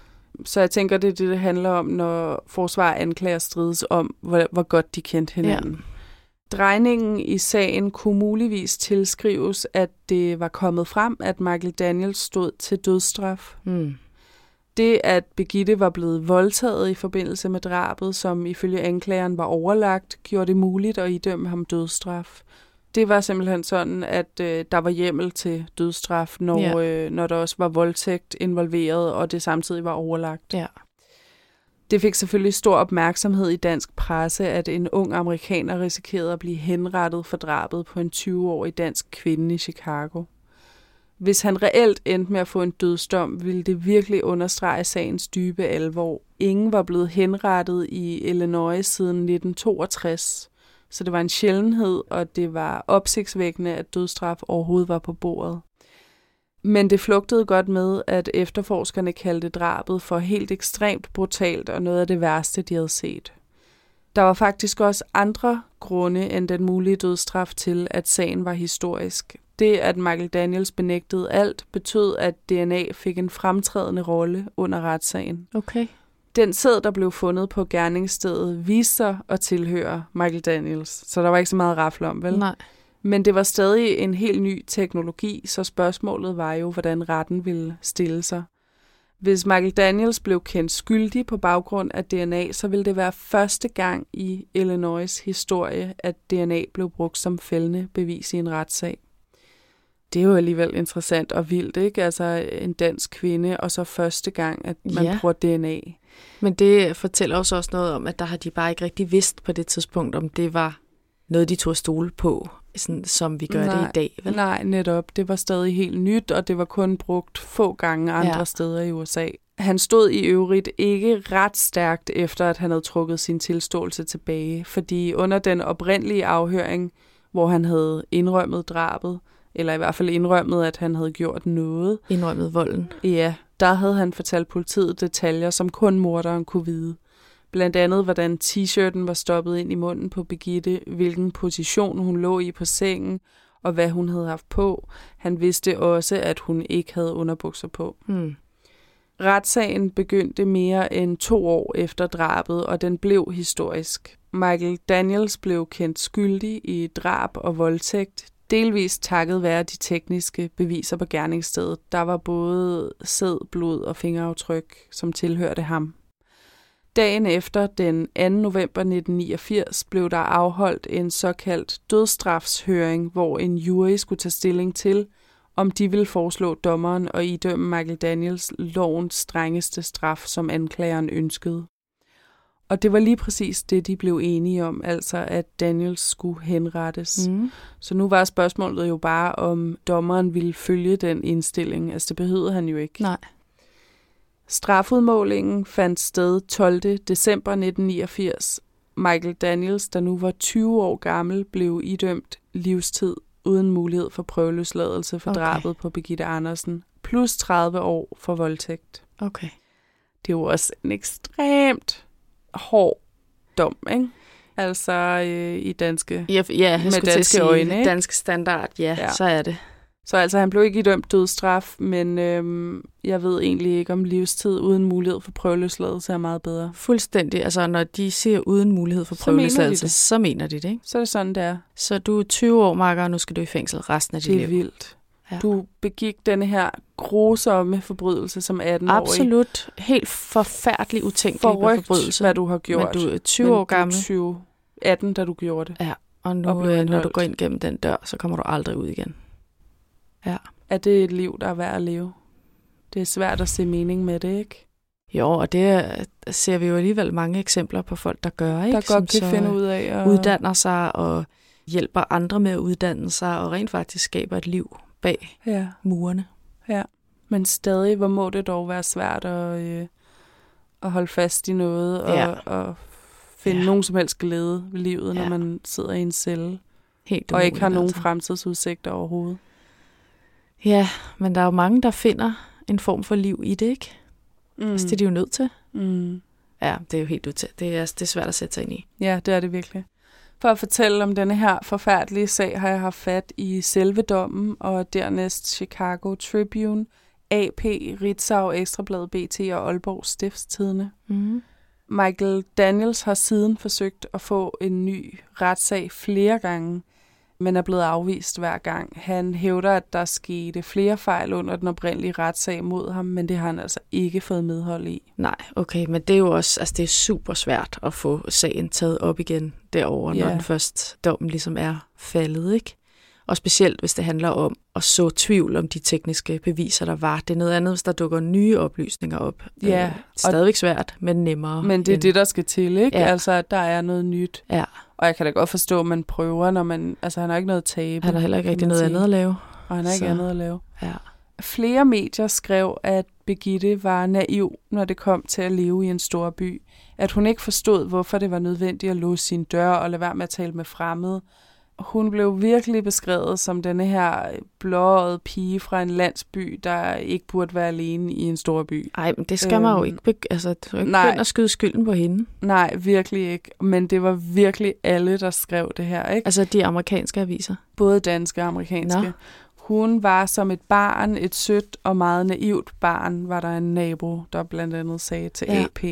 Speaker 1: Så jeg tænker, det er det, det handler om, når forsvar og anklager strides om, hvor, hvor godt de kendte hinanden. Ja. Drejningen i sagen kunne muligvis tilskrives, at det var kommet frem, at Michael Daniels stod til dødsstraf.
Speaker 2: Mm.
Speaker 1: Det, at Birgitte var blevet voldtaget i forbindelse med drabet, som ifølge anklageren var overlagt, gjorde det muligt at idømme ham dødsstraf. Det var simpelthen sådan, at øh, der var hjemmel til dødsstraf, når, ja. øh, når der også var voldtægt involveret, og det samtidig var overlagt.
Speaker 2: Ja.
Speaker 1: Det fik selvfølgelig stor opmærksomhed i dansk presse, at en ung amerikaner risikerede at blive henrettet for drabet på en tyve-årig dansk kvinde i Chicago. Hvis han reelt endte med at få en dødsdom, ville det virkelig understrege sagens dybe alvor. Ingen var blevet henrettet i Illinois siden nitten toogtres, så det var en sjældenhed, og det var opsigtsvækkende, at dødsstraf overhovedet var på bordet. Men det flugtede godt med, at efterforskerne kaldte drabet for helt ekstremt brutalt og noget af det værste, de havde set. Der var faktisk også andre grunde end den mulige dødsstraf til, at sagen var historisk. Det, at Michael Daniels benægtede alt, betød, at D N A fik en fremtrædende rolle under retssagen.
Speaker 2: Okay.
Speaker 1: Den sæd, der blev fundet på gerningsstedet, viste sig at tilhøre Michael Daniels, så der var ikke så meget rafle om, vel?
Speaker 2: Nej.
Speaker 1: Men det var stadig en helt ny teknologi, så spørgsmålet var jo, hvordan retten ville stille sig. Hvis Michael Daniels blev kendt skyldig på baggrund af D N A, så ville det være første gang i Illinois' historie, at D N A blev brugt som fældende bevis i en retssag. Det er jo alligevel interessant og vildt, ikke? Altså en dansk kvinde, og så første gang, at man ja. bruger D N A.
Speaker 2: Men det fortæller også også noget om, at der har de bare ikke rigtig vidst på det tidspunkt, om det var noget, de tog at stole på, sådan, som vi gør nej, det i dag. Vel?
Speaker 1: Nej, netop. Det var stadig helt nyt, og det var kun brugt få gange andre ja. steder i U S A. Han stod i øvrigt ikke ret stærkt efter, at han havde trukket sin tilståelse tilbage, fordi under den oprindelige afhøring, hvor han havde indrømmet drabet, eller i hvert fald indrømmet, at han havde gjort noget.
Speaker 2: Indrømmet volden.
Speaker 1: Ja, Der havde han fortalt politiet detaljer, som kun morderen kunne vide. Blandt andet, hvordan t-shirten var stoppet ind i munden på Birgitte, hvilken position hun lå i på sengen, og hvad hun havde haft på. Han vidste også, at hun ikke havde underbukser på.
Speaker 2: Hmm.
Speaker 1: Retssagen begyndte mere end to år efter drabet, og den blev historisk. Michael Daniels blev kendt skyldig i drab og voldtægt, delvist takket være de tekniske beviser på gerningsstedet. Der var både sæd, blod og fingeraftryk, som tilhørte ham. Dagen efter, den anden november nitten niogfirs, blev der afholdt en såkaldt dødsstrafshøring, hvor en jury skulle tage stilling til, om de ville foreslå dommeren og idømme Michael Daniels lovens strengeste straf, som anklageren ønskede. Og det var lige præcis det, de blev enige om, altså at Daniels skulle henrettes.
Speaker 2: Mm.
Speaker 1: Så nu var spørgsmålet jo bare, om dommeren ville følge den indstilling. Altså det behøvede han jo ikke.
Speaker 2: Nej.
Speaker 1: Strafudmålingen fandt sted tolvte december nitten niogfirs. Michael Daniels, der nu var tyve år gammel, blev idømt livstid uden mulighed for prøveløsladelse for okay. drabet på Birgitte Andersen, plus tredive år for voldtægt.
Speaker 2: Okay.
Speaker 1: Det er jo også en ekstremt hård dom, ikke? Altså øh, i danske,
Speaker 2: ja, ja,
Speaker 1: med danske
Speaker 2: sige,
Speaker 1: øjne, ikke?
Speaker 2: Dansk standard, ja, ja, så er det.
Speaker 1: Så altså, han blev ikke idømt dødsstraf, men øhm, jeg ved egentlig ikke, om livstid uden mulighed for prøveløsladelse er meget bedre.
Speaker 2: Fuldstændig. Altså, når de siger uden mulighed for prøveløsladelse, så mener de det, ikke?
Speaker 1: Så er det sådan, det er.
Speaker 2: Så du er tyve år, Marker, og nu skal du i fængsel resten af dit liv.
Speaker 1: Det er liv. Vildt.
Speaker 2: Ja.
Speaker 1: Du begik denne her grusomme forbrydelse som atten-årig.
Speaker 2: Absolut. Helt forfærdelig utænkelig
Speaker 1: Forrygt,
Speaker 2: forbrydelse.
Speaker 1: hvad du har gjort.
Speaker 2: Men du er tyve år gammel.
Speaker 1: tyve, atten, da du gjorde det.
Speaker 2: Ja, og nu, og når du går ind gennem den dør, så kommer du aldrig ud igen. Ja.
Speaker 1: Er det et liv, der er værd at leve? Det er svært at se mening med det, ikke?
Speaker 2: Jo, og det ser vi jo alligevel mange eksempler på folk, der gør, ikke?
Speaker 1: Der godt kan finde ud af at
Speaker 2: uddanner sig og hjælper andre med at uddanne sig, og rent faktisk skaber et liv bag
Speaker 1: ja.
Speaker 2: murene.
Speaker 1: Ja, men stadig, hvor må det dog være svært at, øh, at holde fast i noget, og,
Speaker 2: ja.
Speaker 1: og finde ja. nogen som helst glæde ved livet,
Speaker 2: ja.
Speaker 1: når man sidder i en celle,
Speaker 2: helt
Speaker 1: og ikke har nogen
Speaker 2: altså.
Speaker 1: fremtidsudsigter overhovedet.
Speaker 2: Ja, men der er jo mange, der finder en form for liv i det, ikke? Mm. Altså, det er de jo nødt til.
Speaker 1: Mm.
Speaker 2: Ja, det er jo helt ud det er, det er svært at sætte sig ind i.
Speaker 1: Ja, det er det virkelig. For at fortælle om denne her forfærdelige sag, har jeg haft fat i selve dommen, og dernæst Chicago Tribune, A P, Ritzau, Ekstrabladet, B T og Aalborg Stiftstidende.
Speaker 2: Mm.
Speaker 1: Michael Daniels har siden forsøgt at få en ny retssag flere gange, men er blevet afvist hver gang. Han hævder, at der skete flere fejl under den oprindelige retssag mod ham, men det har han altså ikke fået medhold i.
Speaker 2: Nej, okay, men det er jo også, altså det er super svært at få sagen taget op igen derovre, yeah. når den først dommen ligesom er faldet, ikke? Og specielt, hvis det handler om at så tvivl om de tekniske beviser, der var. Det er noget andet, hvis der dukker nye oplysninger op.
Speaker 1: Ja.
Speaker 2: Øh, stadigvæk svært, men nemmere.
Speaker 1: Men det er
Speaker 2: end...
Speaker 1: det, der skal til, ikke?
Speaker 2: Ja.
Speaker 1: Altså, at der er noget nyt.
Speaker 2: Ja.
Speaker 1: Og jeg kan da godt forstå, at man prøver, når man... Altså, han har ikke noget at tabe.
Speaker 2: Han har heller ikke rigtig noget
Speaker 1: sige.
Speaker 2: andet at lave.
Speaker 1: Og han har ikke
Speaker 2: så.
Speaker 1: andet at lave.
Speaker 2: Ja.
Speaker 1: Flere medier skrev, at Birgitte var naiv, når det kom til at leve i en stor by. At hun ikke forstod, hvorfor det var nødvendigt at låse sin dør og lade være med at tale med fremmede. Hun blev virkelig beskrevet som denne her blåøjede pige fra en landsby, der ikke burde være alene i en stor by.
Speaker 2: Nej, men det skal øhm, man jo ikke, begy- altså, du ikke begynde at skyde skylden på hende.
Speaker 1: Nej, virkelig ikke. Men det var virkelig alle, der skrev det her, ikke?
Speaker 2: Altså de amerikanske aviser?
Speaker 1: Både danske og amerikanske. Nå. Hun var som et barn, et sødt og meget naivt barn, var der en nabo, der blandt andet sagde til ja. A P.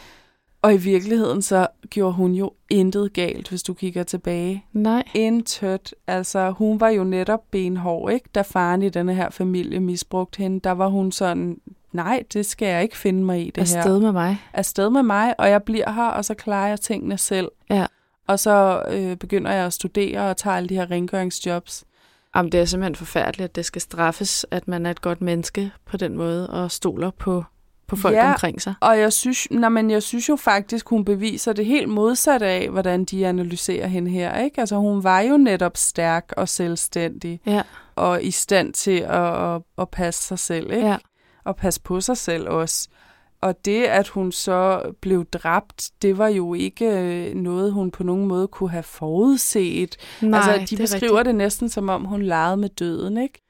Speaker 1: Og i virkeligheden så gjorde hun jo intet galt, hvis du kigger tilbage.
Speaker 2: Nej.
Speaker 1: Intet. Altså, hun var jo netop benhård, ikke? Da faren i denne her familie misbrugte hende, der var hun sådan, nej, det skal jeg ikke finde mig i, det
Speaker 2: Afsted
Speaker 1: her.
Speaker 2: Afsted med mig.
Speaker 1: Afsted med mig, og jeg bliver her, og så klarer jeg tingene selv.
Speaker 2: Ja.
Speaker 1: Og så øh, begynder jeg at studere og tager alle de her rengøringsjobs.
Speaker 2: Jamen, det er simpelthen forfærdeligt, at det skal straffes, at man er et godt menneske på den måde, og stoler på på folk
Speaker 1: ja,
Speaker 2: omkring sig.
Speaker 1: Og jeg synes, nej, men jeg synes jo faktisk, hun beviser det helt modsatte af, hvordan de analyserer hende her, ikke? Altså, hun var jo netop stærk og selvstændig,
Speaker 2: ja.
Speaker 1: og i stand til at, at, at passe sig selv, ikke?
Speaker 2: Ja.
Speaker 1: Og passe på sig selv også. Og det, at hun så blev dræbt, det var jo ikke noget, hun på nogen måde kunne have forudset.
Speaker 2: Nej,
Speaker 1: altså, de
Speaker 2: det
Speaker 1: beskriver rigtigt. Det næsten, som om hun legede med døden, ikke?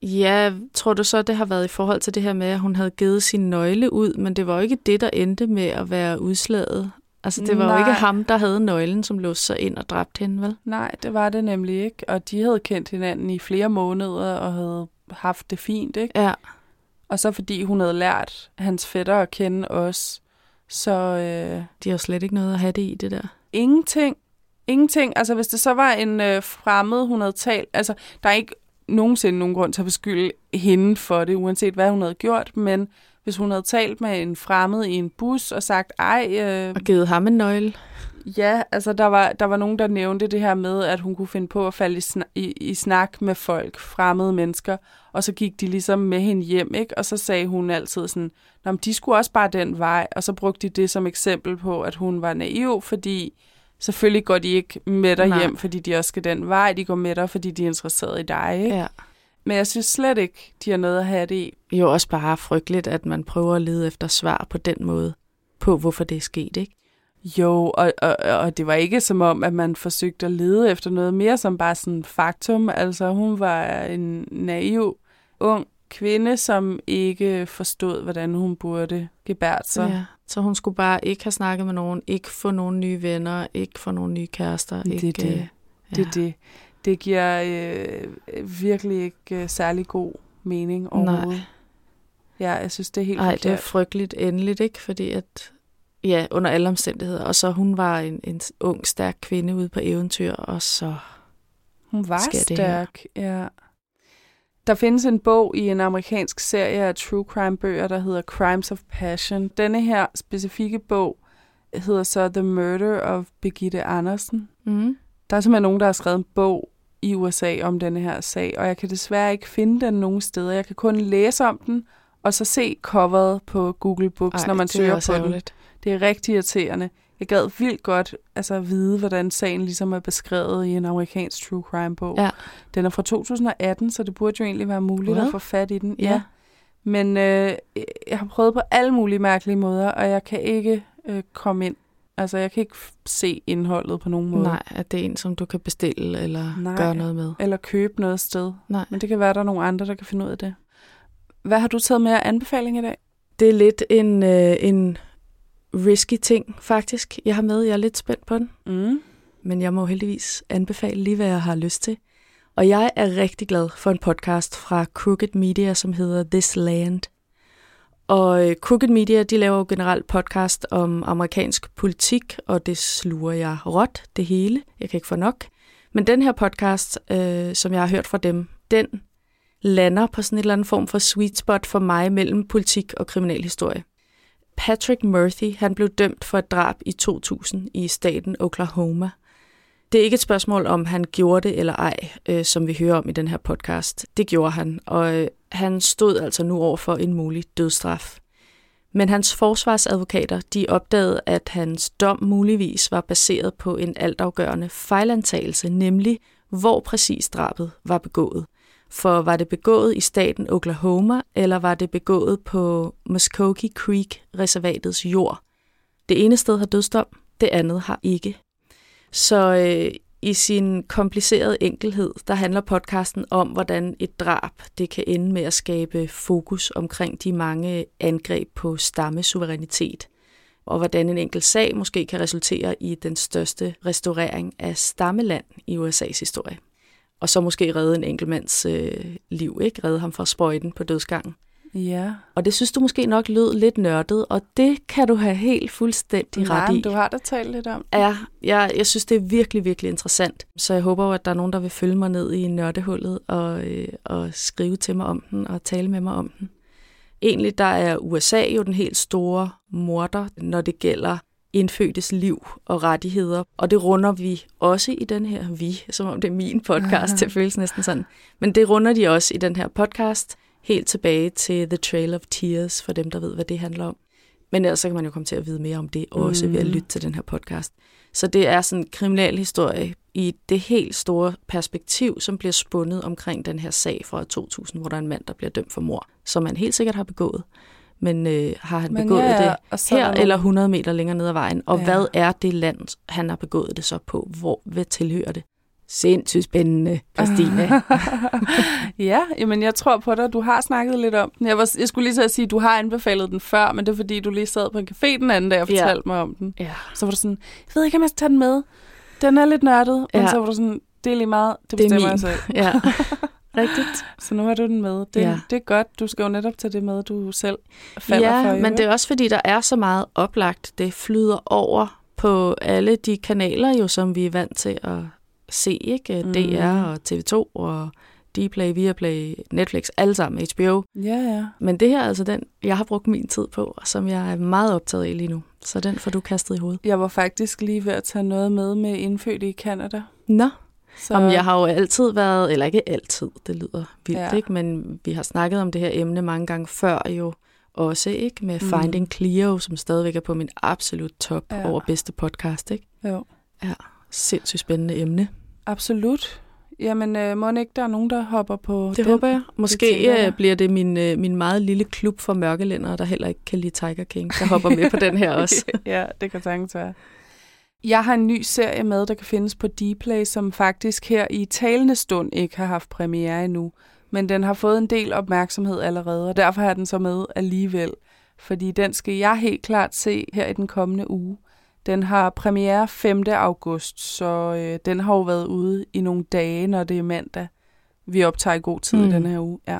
Speaker 2: Ja, tror du så, det har været i forhold til det her med, at hun havde givet sin nøgle ud, men det var jo ikke det, der endte med at være udslaget. Altså, det var
Speaker 1: Nej.
Speaker 2: jo ikke ham, der havde nøglen, som låste sig ind og dræbte hende, vel?
Speaker 1: Nej, det var det nemlig ikke. Og de havde kendt hinanden i flere måneder og havde haft det fint, ikke?
Speaker 2: Ja.
Speaker 1: Og så fordi hun havde lært hans fætter at kende også, så... Øh,
Speaker 2: de har jo slet ikke noget at have det i, det der.
Speaker 1: Ingenting. Ingenting. Altså, hvis det så var en øh, fremmed, hun havde talt... Altså, der er ikke nogensinde nogen grund til at beskylde hende for det, uanset hvad hun havde gjort, men hvis hun havde talt med en fremmed i en bus og sagt, ej... Øh,
Speaker 2: og givet ham en nøgle.
Speaker 1: Ja, altså der var, der var nogen, der nævnte det her med, at hun kunne finde på at falde i, snak, i, i snak med folk, fremmede mennesker, og så gik de ligesom med hende hjem, ikke? Og så sagde hun altid sådan, nå, men de skulle også bare den vej, og så brugte de det som eksempel på, at hun var naiv, fordi selvfølgelig går de ikke med dig hjem, fordi de også skal den vej, de går med dig, fordi de er interesseret i dig, ikke?
Speaker 2: Ja. Men
Speaker 1: jeg synes slet ikke, de har noget at have det i.
Speaker 2: Jo, også bare frygteligt, at man prøver at lede efter svar på den måde, på hvorfor det er sket, ikke?
Speaker 1: Jo, og, og, og det var ikke som om, at man forsøgte at lede efter noget mere som bare sådan faktum. Altså, hun var en naiv, ung kvinde, som ikke forstod, hvordan hun burde gebære sig.
Speaker 2: Ja, så hun skulle bare ikke have snakket med nogen, ikke få nogle nye venner, ikke få nogle nye kærester.
Speaker 1: Det er
Speaker 2: ikke,
Speaker 1: det.
Speaker 2: Ja.
Speaker 1: Det er det. Det giver øh, virkelig ikke øh, særlig god mening overhovedet. Nej. Ja, jeg synes, det er helt
Speaker 2: Ej,
Speaker 1: forkert.
Speaker 2: det er frygteligt endeligt, ikke? Fordi at... Ja, under alle omstændigheder. Og så hun var en, en ung, stærk kvinde ude på eventyr, og så
Speaker 1: hun var stærk, ja. Der findes en bog i en amerikansk serie af true crime bøger, der hedder Crimes of Passion. Denne her specifikke bog hedder så The Murder of Birgitte Andersen.
Speaker 2: Mm.
Speaker 1: Der er simpelthen nogen, der har skrevet en bog i U S A om denne her sag, og jeg kan desværre ikke finde den nogen steder. Jeg kan kun læse om den, og så se coveret på Google Books, Ej, når man søger på ærgerligt. Den. Det er rigtig irriterende. Jeg gad vildt godt altså, at vide, hvordan sagen ligesom er beskrevet i en amerikansk true crime-bog.
Speaker 2: Ja.
Speaker 1: Den er fra to tusind og atten, så det burde jo egentlig være muligt
Speaker 2: What?
Speaker 1: at få fat i den.
Speaker 2: Ja.
Speaker 1: Ja. Men øh, jeg har prøvet på alle mulige mærkelige måder, og jeg kan ikke øh, komme ind. Altså, jeg kan ikke se indholdet på nogen måde.
Speaker 2: Nej, at det er en, som du kan bestille eller
Speaker 1: Nej,
Speaker 2: gøre noget med.
Speaker 1: Eller købe noget sted.
Speaker 2: Nej.
Speaker 1: Men det kan være, at der er nogle andre, der kan finde ud af det. Hvad har du taget med af anbefaling i dag?
Speaker 2: Det er lidt en... Øh, en risky ting, faktisk. Jeg har med, jeg er lidt spændt på den.
Speaker 1: Mm.
Speaker 2: Men jeg må heldigvis anbefale lige, hvad jeg har lyst til. Og jeg er rigtig glad for en podcast fra Crooked Media, som hedder This Land. Og Crooked Media, de laver jo generelt podcast om amerikansk politik, og det sluger jeg råt, det hele. Jeg kan ikke få nok. Men den her podcast, øh, som jeg har hørt fra dem, den lander på sådan et eller andet form for sweet spot for mig mellem politik og kriminalhistorie. Patrick Murphy, han blev dømt for et drab i to tusind i staten Oklahoma. Det er ikke et spørgsmål, om han gjorde det eller ej, øh, som vi hører om i den her podcast. Det gjorde han, og øh, han stod altså nu over for en mulig dødsstraf. Men hans forsvarsadvokater, de opdagede, at hans dom muligvis var baseret på en altafgørende fejlantagelse, nemlig hvor præcis drabet var begået. For var det begået i staten Oklahoma, eller var det begået på Muskogee Creek-reservatets jord? Det ene sted har dødsdom, det andet har ikke. Så øh, i sin komplicerede enkelhed, der handler podcasten om, hvordan et drab det kan ende med at skabe fokus omkring de mange angreb på stammesuverænitet, og hvordan en enkelt sag måske kan resultere i den største restaurering af stammeland i U S A's historie. Og så måske redde en enkeltmands øh, liv, ikke? Redde ham fra sprøjten på dødsgangen.
Speaker 1: Ja.
Speaker 2: Og det synes du måske nok lød lidt nørdet, og det kan du have helt fuldstændig
Speaker 1: Nej,
Speaker 2: ret i.
Speaker 1: du har da talt lidt om.
Speaker 2: Ja, jeg, jeg synes, det er virkelig, virkelig interessant. Så jeg håber jo, at der er nogen, der vil følge mig ned i nørdehullet og, øh, og skrive til mig om den og tale med mig om den. Egentlig der er U S A jo den helt store morder, når det gælder indfødtes liv og rettigheder. Og det runder vi også i den her, vi, som om det er min podcast, det føles næsten sådan. Men det runder de også i den her podcast, helt tilbage til The Trail of Tears, for dem, der ved, hvad det handler om. Men ellers så kan man jo komme til at vide mere om det, også mm. ved at lytte til den her podcast. Så det er sådan en kriminalhistorie i det helt store perspektiv, som bliver spundet omkring den her sag fra to tusind, hvor der er en mand, der bliver dømt for mord, som man helt sikkert har begået. Men øh, har han Men begået ja, det her eller hundrede meter længere ned ad vejen? Og ja. Hvad er det land, han har begået det så på? Hvor, hvad tilhører det? Sindssygt spændende, Christine.
Speaker 1: Ja, jamen jeg tror på dig. Du har snakket lidt om den. Jeg, var, jeg skulle lige så at sige, at du har anbefalet den før, men det er fordi, du lige sad på en café den anden dag og fortalte ja. mig om den.
Speaker 2: Ja.
Speaker 1: Så var du sådan, jeg ved ikke, om jeg skal tage den med. Den er lidt nørdet, ja. men så var du sådan, det er lige meget, det bestemmer jeg selv.
Speaker 2: Ja, rigtigt.
Speaker 1: Så nu har du den med. Det,
Speaker 2: ja.
Speaker 1: det er godt. Du skal jo netop tage det med, du selv falder
Speaker 2: ja,
Speaker 1: for.
Speaker 2: Ja, men det er også fordi, der er så meget oplagt. Det flyder over på alle de kanaler, jo, som vi er vant til at se, ikke? Mm. D R og T V to og Dplay, Viaplay, Netflix, alle sammen, H B O.
Speaker 1: Ja, ja.
Speaker 2: Men det her er altså den, jeg har brugt min tid på, og som jeg er meget optaget af lige nu. Så den får du kastet i hovedet.
Speaker 1: Jeg var faktisk lige ved at tage noget med med indfødte i Canada.
Speaker 2: Nå.
Speaker 1: Så...
Speaker 2: Jamen, jeg har jo altid været, eller ikke altid, det lyder vildt, ja. ikke? Men vi har snakket om det her emne mange gange før jo også, ikke? Med mm. Finding Cleo, som stadigvæk er på min absolut top ja. over bedste podcast, ikke?
Speaker 1: Jo.
Speaker 2: Ja, sindssygt spændende emne.
Speaker 1: Absolut. Jamen, øh, må ikke der er nogen, der hopper på
Speaker 2: det
Speaker 1: den?
Speaker 2: håber jeg. Måske
Speaker 1: det jeg.
Speaker 2: bliver det min, øh, min meget lille klub for mørkelændere, der heller ikke kan lide Tiger King, der hopper med på den her også.
Speaker 1: Ja, det kan sagtens være. Jeg har en ny serie med, der kan findes på Dplay, som faktisk her i talende stund ikke har haft premiere endnu. Men den har fået en del opmærksomhed allerede, og derfor har den så med alligevel. Fordi den skal jeg helt klart se her i den kommende uge. Den har premiere femte august, så øh, den har jo været ude i nogle dage, når det er mandag. Vi optager i god tid mm. i den her uge, ja.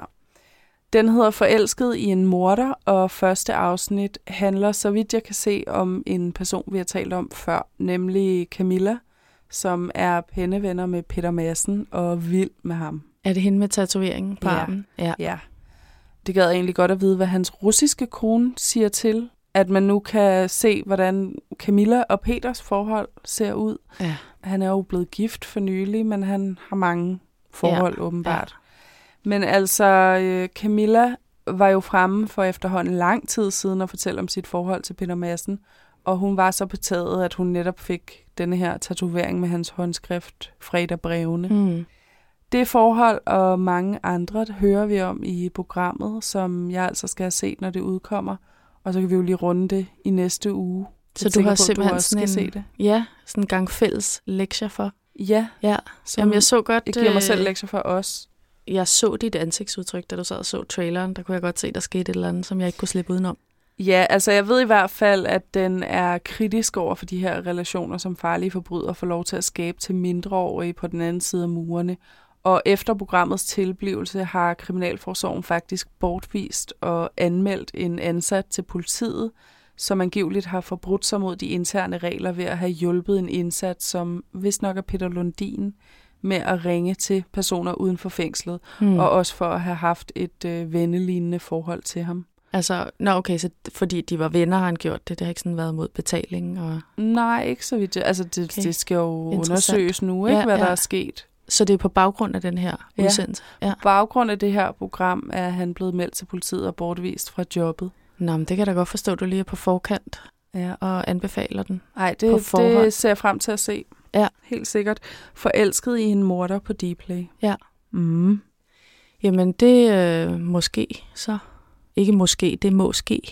Speaker 1: Den hedder Forelsket i en morder, og første afsnit handler, så vidt jeg kan se, om en person, vi har talt om før, nemlig Camilla, som er pennevenner med Peter Madsen og vild med ham.
Speaker 2: Er det hende med tatoveringen på
Speaker 1: ja.
Speaker 2: armen?
Speaker 1: Ja. ja. Det gad egentlig godt at vide, hvad hans russiske kone siger til, at man nu kan se, hvordan Camilla og Peters forhold ser ud.
Speaker 2: Ja.
Speaker 1: Han er jo blevet gift for nylig, men han har mange forhold ja. åbenbart. Ja. Men altså, Camilla var jo fremme for efterhånden lang tid siden at fortælle om sit forhold til Peter Madsen, og hun var så betaget, at hun netop fik denne her tatovering med hans håndskrift, Fredag-brevene.
Speaker 2: Mm.
Speaker 1: Det forhold og mange andre hører vi om i programmet, som jeg altså skal have set, når det udkommer, og så kan vi jo lige runde det i næste uge.
Speaker 2: Så du har på, simpelthen
Speaker 1: du
Speaker 2: sådan en,
Speaker 1: se det.
Speaker 2: Ja, sådan en gang fælles lektier for.
Speaker 1: Ja,
Speaker 2: ja. Jamen, jeg så godt.
Speaker 1: Jeg giver mig selv lektier for os.
Speaker 2: Jeg så dit ansigtsudtryk, da du sad og så traileren. Der kunne jeg godt se, der skete et eller andet, som jeg ikke kunne slippe udenom.
Speaker 1: Ja, altså jeg ved i hvert fald, at den er kritisk over for de her relationer, som farlige forbrydere får lov til at skabe til mindreårige på den anden side af murene. Og efter programmets tilblivelse har Kriminalforsorgen faktisk bortvist og anmeldt en ansat til politiet, som angiveligt har forbrudt sig mod de interne regler ved at have hjulpet en indsat, som vist nok er Peter Lundin, med at ringe til personer uden for fængslet, hmm. og også for at have haft et øh, vennelignende forhold til ham.
Speaker 2: Altså, nå okay, så fordi de var venner, har han gjort det. Det har ikke sådan været mod betaling? Og...
Speaker 1: Nej, ikke så vidt. Altså, det, okay. det skal jo undersøges nu, ikke, ja, hvad ja. der er sket.
Speaker 2: Så det er på baggrund af den her udsendelse?
Speaker 1: Ja. ja, på baggrund af det her program er han blevet meldt til politiet og bortvist fra jobbet.
Speaker 2: Nå, men det kan jeg da godt forstå, at du lige er på forkant
Speaker 1: ja.
Speaker 2: og anbefaler den.
Speaker 1: Nej, det, det ser jeg frem til at se.
Speaker 2: Ja.
Speaker 1: Helt sikkert. Forelsket i en morder på Dplay.
Speaker 2: Ja.
Speaker 1: Mm.
Speaker 2: Jamen, det øh, måske så. Ikke måske, det må ske.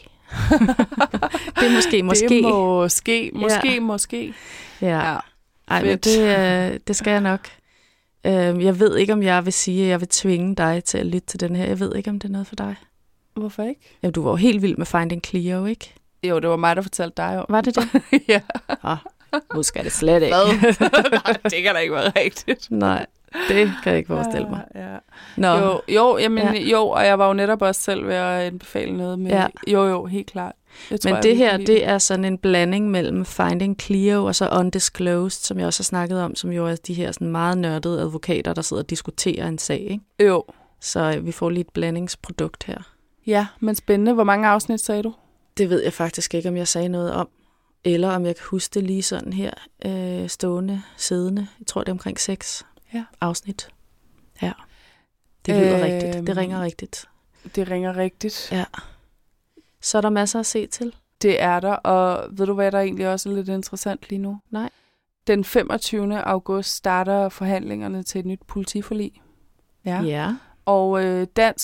Speaker 2: det er måske, måske.
Speaker 1: Det må ske, måske,
Speaker 2: ja.
Speaker 1: måske.
Speaker 2: Ja. ja. Ej, men det, øh, det skal jeg nok. Øh, jeg ved ikke, om jeg vil sige, at jeg vil tvinge dig til at lytte til den her. Jeg ved ikke, om det er noget for dig.
Speaker 1: Hvorfor ikke?
Speaker 2: Jamen, du var jo helt vild med Finding Cleo, ikke?
Speaker 1: Jo, det var mig, der fortalte dig om.
Speaker 2: Var det det?
Speaker 1: ja.
Speaker 2: Oh, husker det slet ikke.
Speaker 1: Nej, det kan da ikke være rigtigt.
Speaker 2: Nej, det kan jeg ikke forestille mig.
Speaker 1: Ja, ja.
Speaker 2: Nå.
Speaker 1: Jo, jo, jamen, ja. jo, og jeg var jo netop også selv ved at anbefale noget med...
Speaker 2: Ja.
Speaker 1: Jo, jo, helt klart.
Speaker 2: Jeg tror, Men det her, det er sådan en blanding mellem Finding Cleo og så Undisclosed, som jeg også har snakket om, som jo er de her sådan meget nørdede advokater, der sidder og diskuterer en sag, ikke?
Speaker 1: Jo.
Speaker 2: Så vi får lige et blandingsprodukt her.
Speaker 1: Ja, men spændende. Hvor mange afsnit sagde du?
Speaker 2: Det ved jeg faktisk ikke, om jeg sagde noget om. Eller om jeg kan huske det lige sådan her, øh, stående, siddende. Jeg tror, det er omkring seks
Speaker 1: ja.
Speaker 2: afsnit. Ja, det lyder øh,
Speaker 1: rigtigt.
Speaker 2: Det ringer rigtigt.
Speaker 1: Det ringer rigtigt.
Speaker 2: Ja. Så er der masser at se til.
Speaker 1: Det er der, og ved du hvad, der egentlig også er lidt interessant lige nu?
Speaker 2: Nej.
Speaker 1: Den femogtyvende august starter forhandlingerne til et nyt politiforlig.
Speaker 2: Ja. ja.
Speaker 1: Og øh, Dansk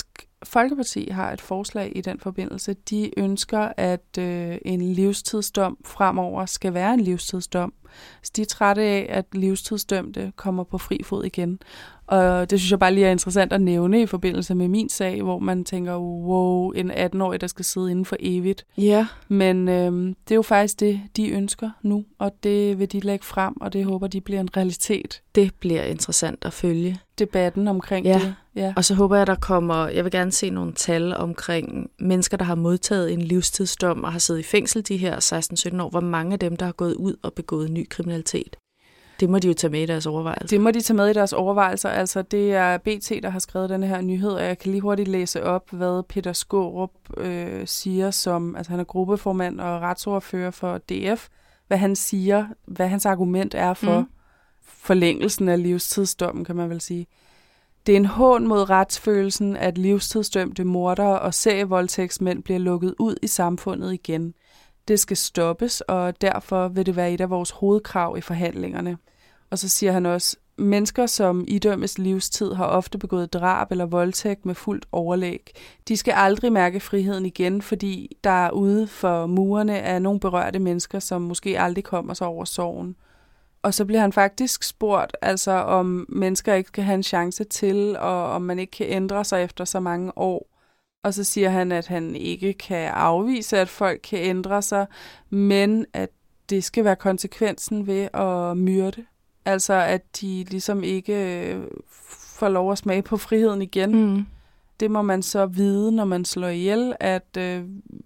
Speaker 1: Folkeparti har et forslag i den forbindelse. De ønsker, at øh, en livstidsdom fremover skal være en livstidsdom. Så de er trætte af, at livstidsdømte kommer på fri fod igen. Og det synes jeg bare lige er interessant at nævne i forbindelse med min sag, hvor man tænker, wow, en atten-årig, der skal sidde inden for evigt.
Speaker 2: Ja.
Speaker 1: Men øh, det er jo faktisk det, de ønsker nu, og det vil de lægge frem, og det håber de bliver en realitet.
Speaker 2: Det bliver interessant at følge.
Speaker 1: Debatten omkring
Speaker 2: ja.
Speaker 1: det. Ja,
Speaker 2: og så håber jeg, der kommer, jeg vil gerne se nogle tal omkring mennesker, der har modtaget en livstidsdom og har siddet i fængsel de her seksten sytten år. Hvor mange af dem, der har gået ud og begået ny kriminalitet? Det må de jo tage med i deres overvejelser.
Speaker 1: Det må de tage med i deres overvejelser. Altså, det er B T, der har skrevet denne her nyhed, og jeg kan lige hurtigt læse op, hvad Peter Skaarup øh, siger, som, altså han er gruppeformand og retsordfører for D F, hvad han siger, hvad hans argument er for mm. forlængelsen af livstidsdommen, kan man vel sige. Det er en hån mod retsfølelsen, at livstidsdømte mordere og serievoldtægtsmænd bliver lukket ud i samfundet igen. Det skal stoppes, og derfor vil det være et af vores hovedkrav i forhandlingerne. Og så siger han også, mennesker, som idømmes livstid, har ofte begået drab eller voldtægt med fuldt overlæg. De skal aldrig mærke friheden igen, fordi der ude for murene er nogle berørte mennesker, som måske aldrig kommer sig over sorgen. Og så bliver han faktisk spurgt, altså om mennesker ikke skal have en chance til, og om man ikke kan ændre sig efter så mange år. Og så siger han, at han ikke kan afvise, at folk kan ændre sig, men at det skal være konsekvensen ved at myrde. Altså, at de ligesom ikke får lov at smage på friheden igen. Mm. Det må man så vide, når man slår ihjel, at øh,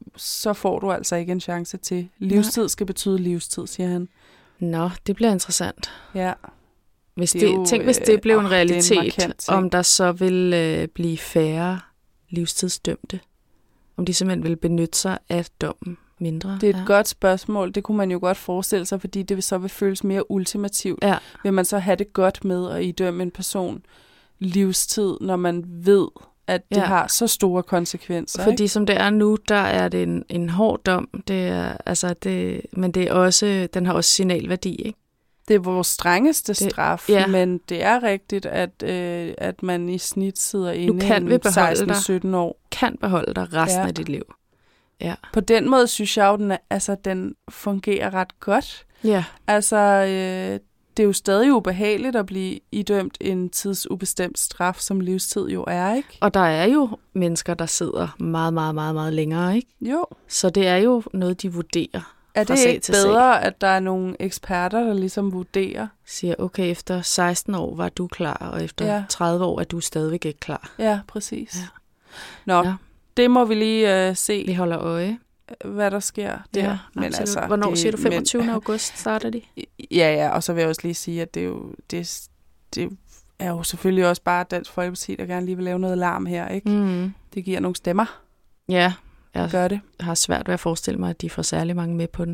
Speaker 1: så får du altså ikke en chance til. Livstid skal betyde livstid, siger han.
Speaker 2: Nå, det bliver interessant.
Speaker 1: Ja.
Speaker 2: Hvis det, det jo, tænk, hvis det blev øh, en realitet,
Speaker 1: en
Speaker 2: om der så vil øh, blive færre livstidsdømte. Om de simpelthen vil benytte sig af dommen mindre.
Speaker 1: Det er et
Speaker 2: ja.
Speaker 1: godt spørgsmål. Det kunne man jo godt forestille sig, fordi det vil så vil føles mere ultimativt.
Speaker 2: Ja.
Speaker 1: Vil man så have det godt med at idømme en person livstid, når man ved, at det ja. har så store konsekvenser?
Speaker 2: Fordi
Speaker 1: ikke?
Speaker 2: som det er nu, der er det en, en hård dom. Det er, altså det, men det er også, den har også signalværdi, ikke?
Speaker 1: Det er vores strengeste straf,
Speaker 2: det, ja.
Speaker 1: men det er rigtigt, at, øh, at man i snit sidder inde i seksten sytten år.
Speaker 2: Kan beholde dig resten ja. af dit liv. Ja.
Speaker 1: På den måde synes jeg jo, den, er, altså, den fungerer ret godt.
Speaker 2: Ja.
Speaker 1: Altså, øh, det er jo stadig ubehageligt at blive idømt en tidsubestemt straf, som livstid jo er, ikke?
Speaker 2: Og der er jo mennesker, der sidder meget, meget, meget, meget længere, ikke?
Speaker 1: Jo.
Speaker 2: Så det er jo noget, de vurderer.
Speaker 1: Er det ikke bedre, at der er nogle eksperter, der ligesom vurderer?
Speaker 2: Siger, okay, efter seksten år var du klar, og efter ja. tredive år er du stadigvæk ikke klar.
Speaker 1: Ja, præcis. Ja. Nå, ja. det må vi lige uh, se.
Speaker 2: Vi holder øje.
Speaker 1: Hvad der sker der.
Speaker 2: Ja,
Speaker 1: men altså,
Speaker 2: hvornår
Speaker 1: det,
Speaker 2: siger du? femogtyvende august starter de?
Speaker 1: Ja, ja, og så vil jeg også lige sige, at det er jo, det, det er jo selvfølgelig også bare Dansk Folkeparti, der gerne lige vil lave noget larm her, ikke?
Speaker 2: Mm.
Speaker 1: Det giver nogle stemmer.
Speaker 2: Ja, jeg
Speaker 1: gør det.
Speaker 2: har svært ved at forestille mig, at de får særlig mange med på den.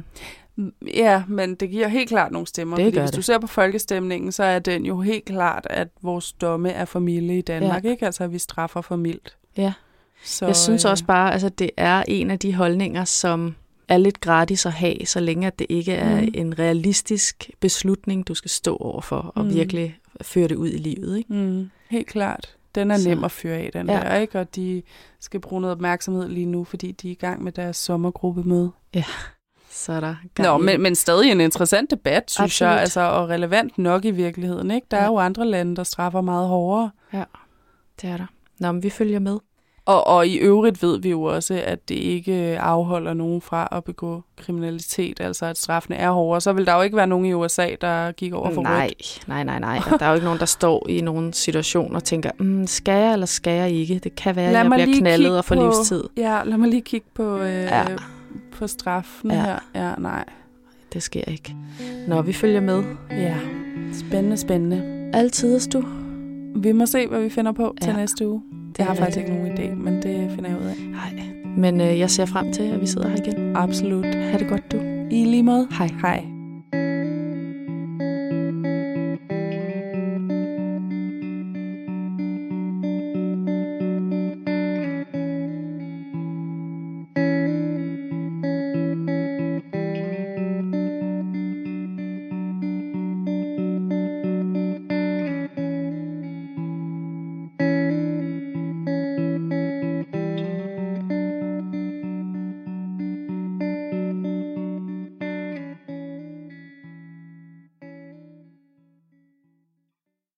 Speaker 1: Ja, men det giver helt klart nogle stemmer.
Speaker 2: Det
Speaker 1: fordi hvis
Speaker 2: det.
Speaker 1: du ser på folkestemningen, så er den jo helt klart, at vores domme er for milde i Danmark, ja. ikke? Altså, at vi straffer for mildt.
Speaker 2: Ja.
Speaker 1: Så,
Speaker 2: jeg synes
Speaker 1: øh...
Speaker 2: også bare, at altså, det er en af de holdninger, som er lidt gratis at have, så længe at det ikke er mm. en realistisk beslutning, du skal stå overfor og mm. virkelig føre det ud i livet, ikke?
Speaker 1: Mm. Helt klart. Den er så nem at føre af, den ja. der, ikke? Og de skal bruge noget opmærksomhed lige nu, fordi de er i gang med deres sommergruppemøde.
Speaker 2: Ja, så er der
Speaker 1: gang Nå, men, men stadig en interessant debat, synes Absolut. jeg, altså, og relevant nok i virkeligheden, ikke? Der ja. er jo andre lande, der straffer meget hårdere.
Speaker 2: Ja, det er der. Nå, men vi følger med.
Speaker 1: Og, og i øvrigt ved vi jo også, at det ikke afholder nogen fra at begå kriminalitet, altså at straffene er hårdere. Så vil der jo ikke være nogen i U S A, der gik over for
Speaker 2: nej,
Speaker 1: rødt.
Speaker 2: Nej, nej, nej. Der er jo ikke nogen, der står i nogen situation og tænker, mm, skal jeg eller skal jeg ikke? Det kan være, at jeg bliver knaldet og får på, livstid.
Speaker 1: Ja, lad mig lige kigge på, øh, ja. på straffen ja. her. Ja, nej.
Speaker 2: Det sker ikke. Nå, vi følger med.
Speaker 1: Ja, spændende, spændende.
Speaker 2: Altid du.
Speaker 1: Vi må se, hvad vi finder på ja. til næste uge. Jeg har faktisk ikke nogen idé, men det finder jeg ud af.
Speaker 2: Nej, men øh, jeg ser frem til, at vi sidder her igen.
Speaker 1: Absolut.
Speaker 2: Ha' det godt, du.
Speaker 1: I lige måde.
Speaker 2: Hej.
Speaker 1: Hej.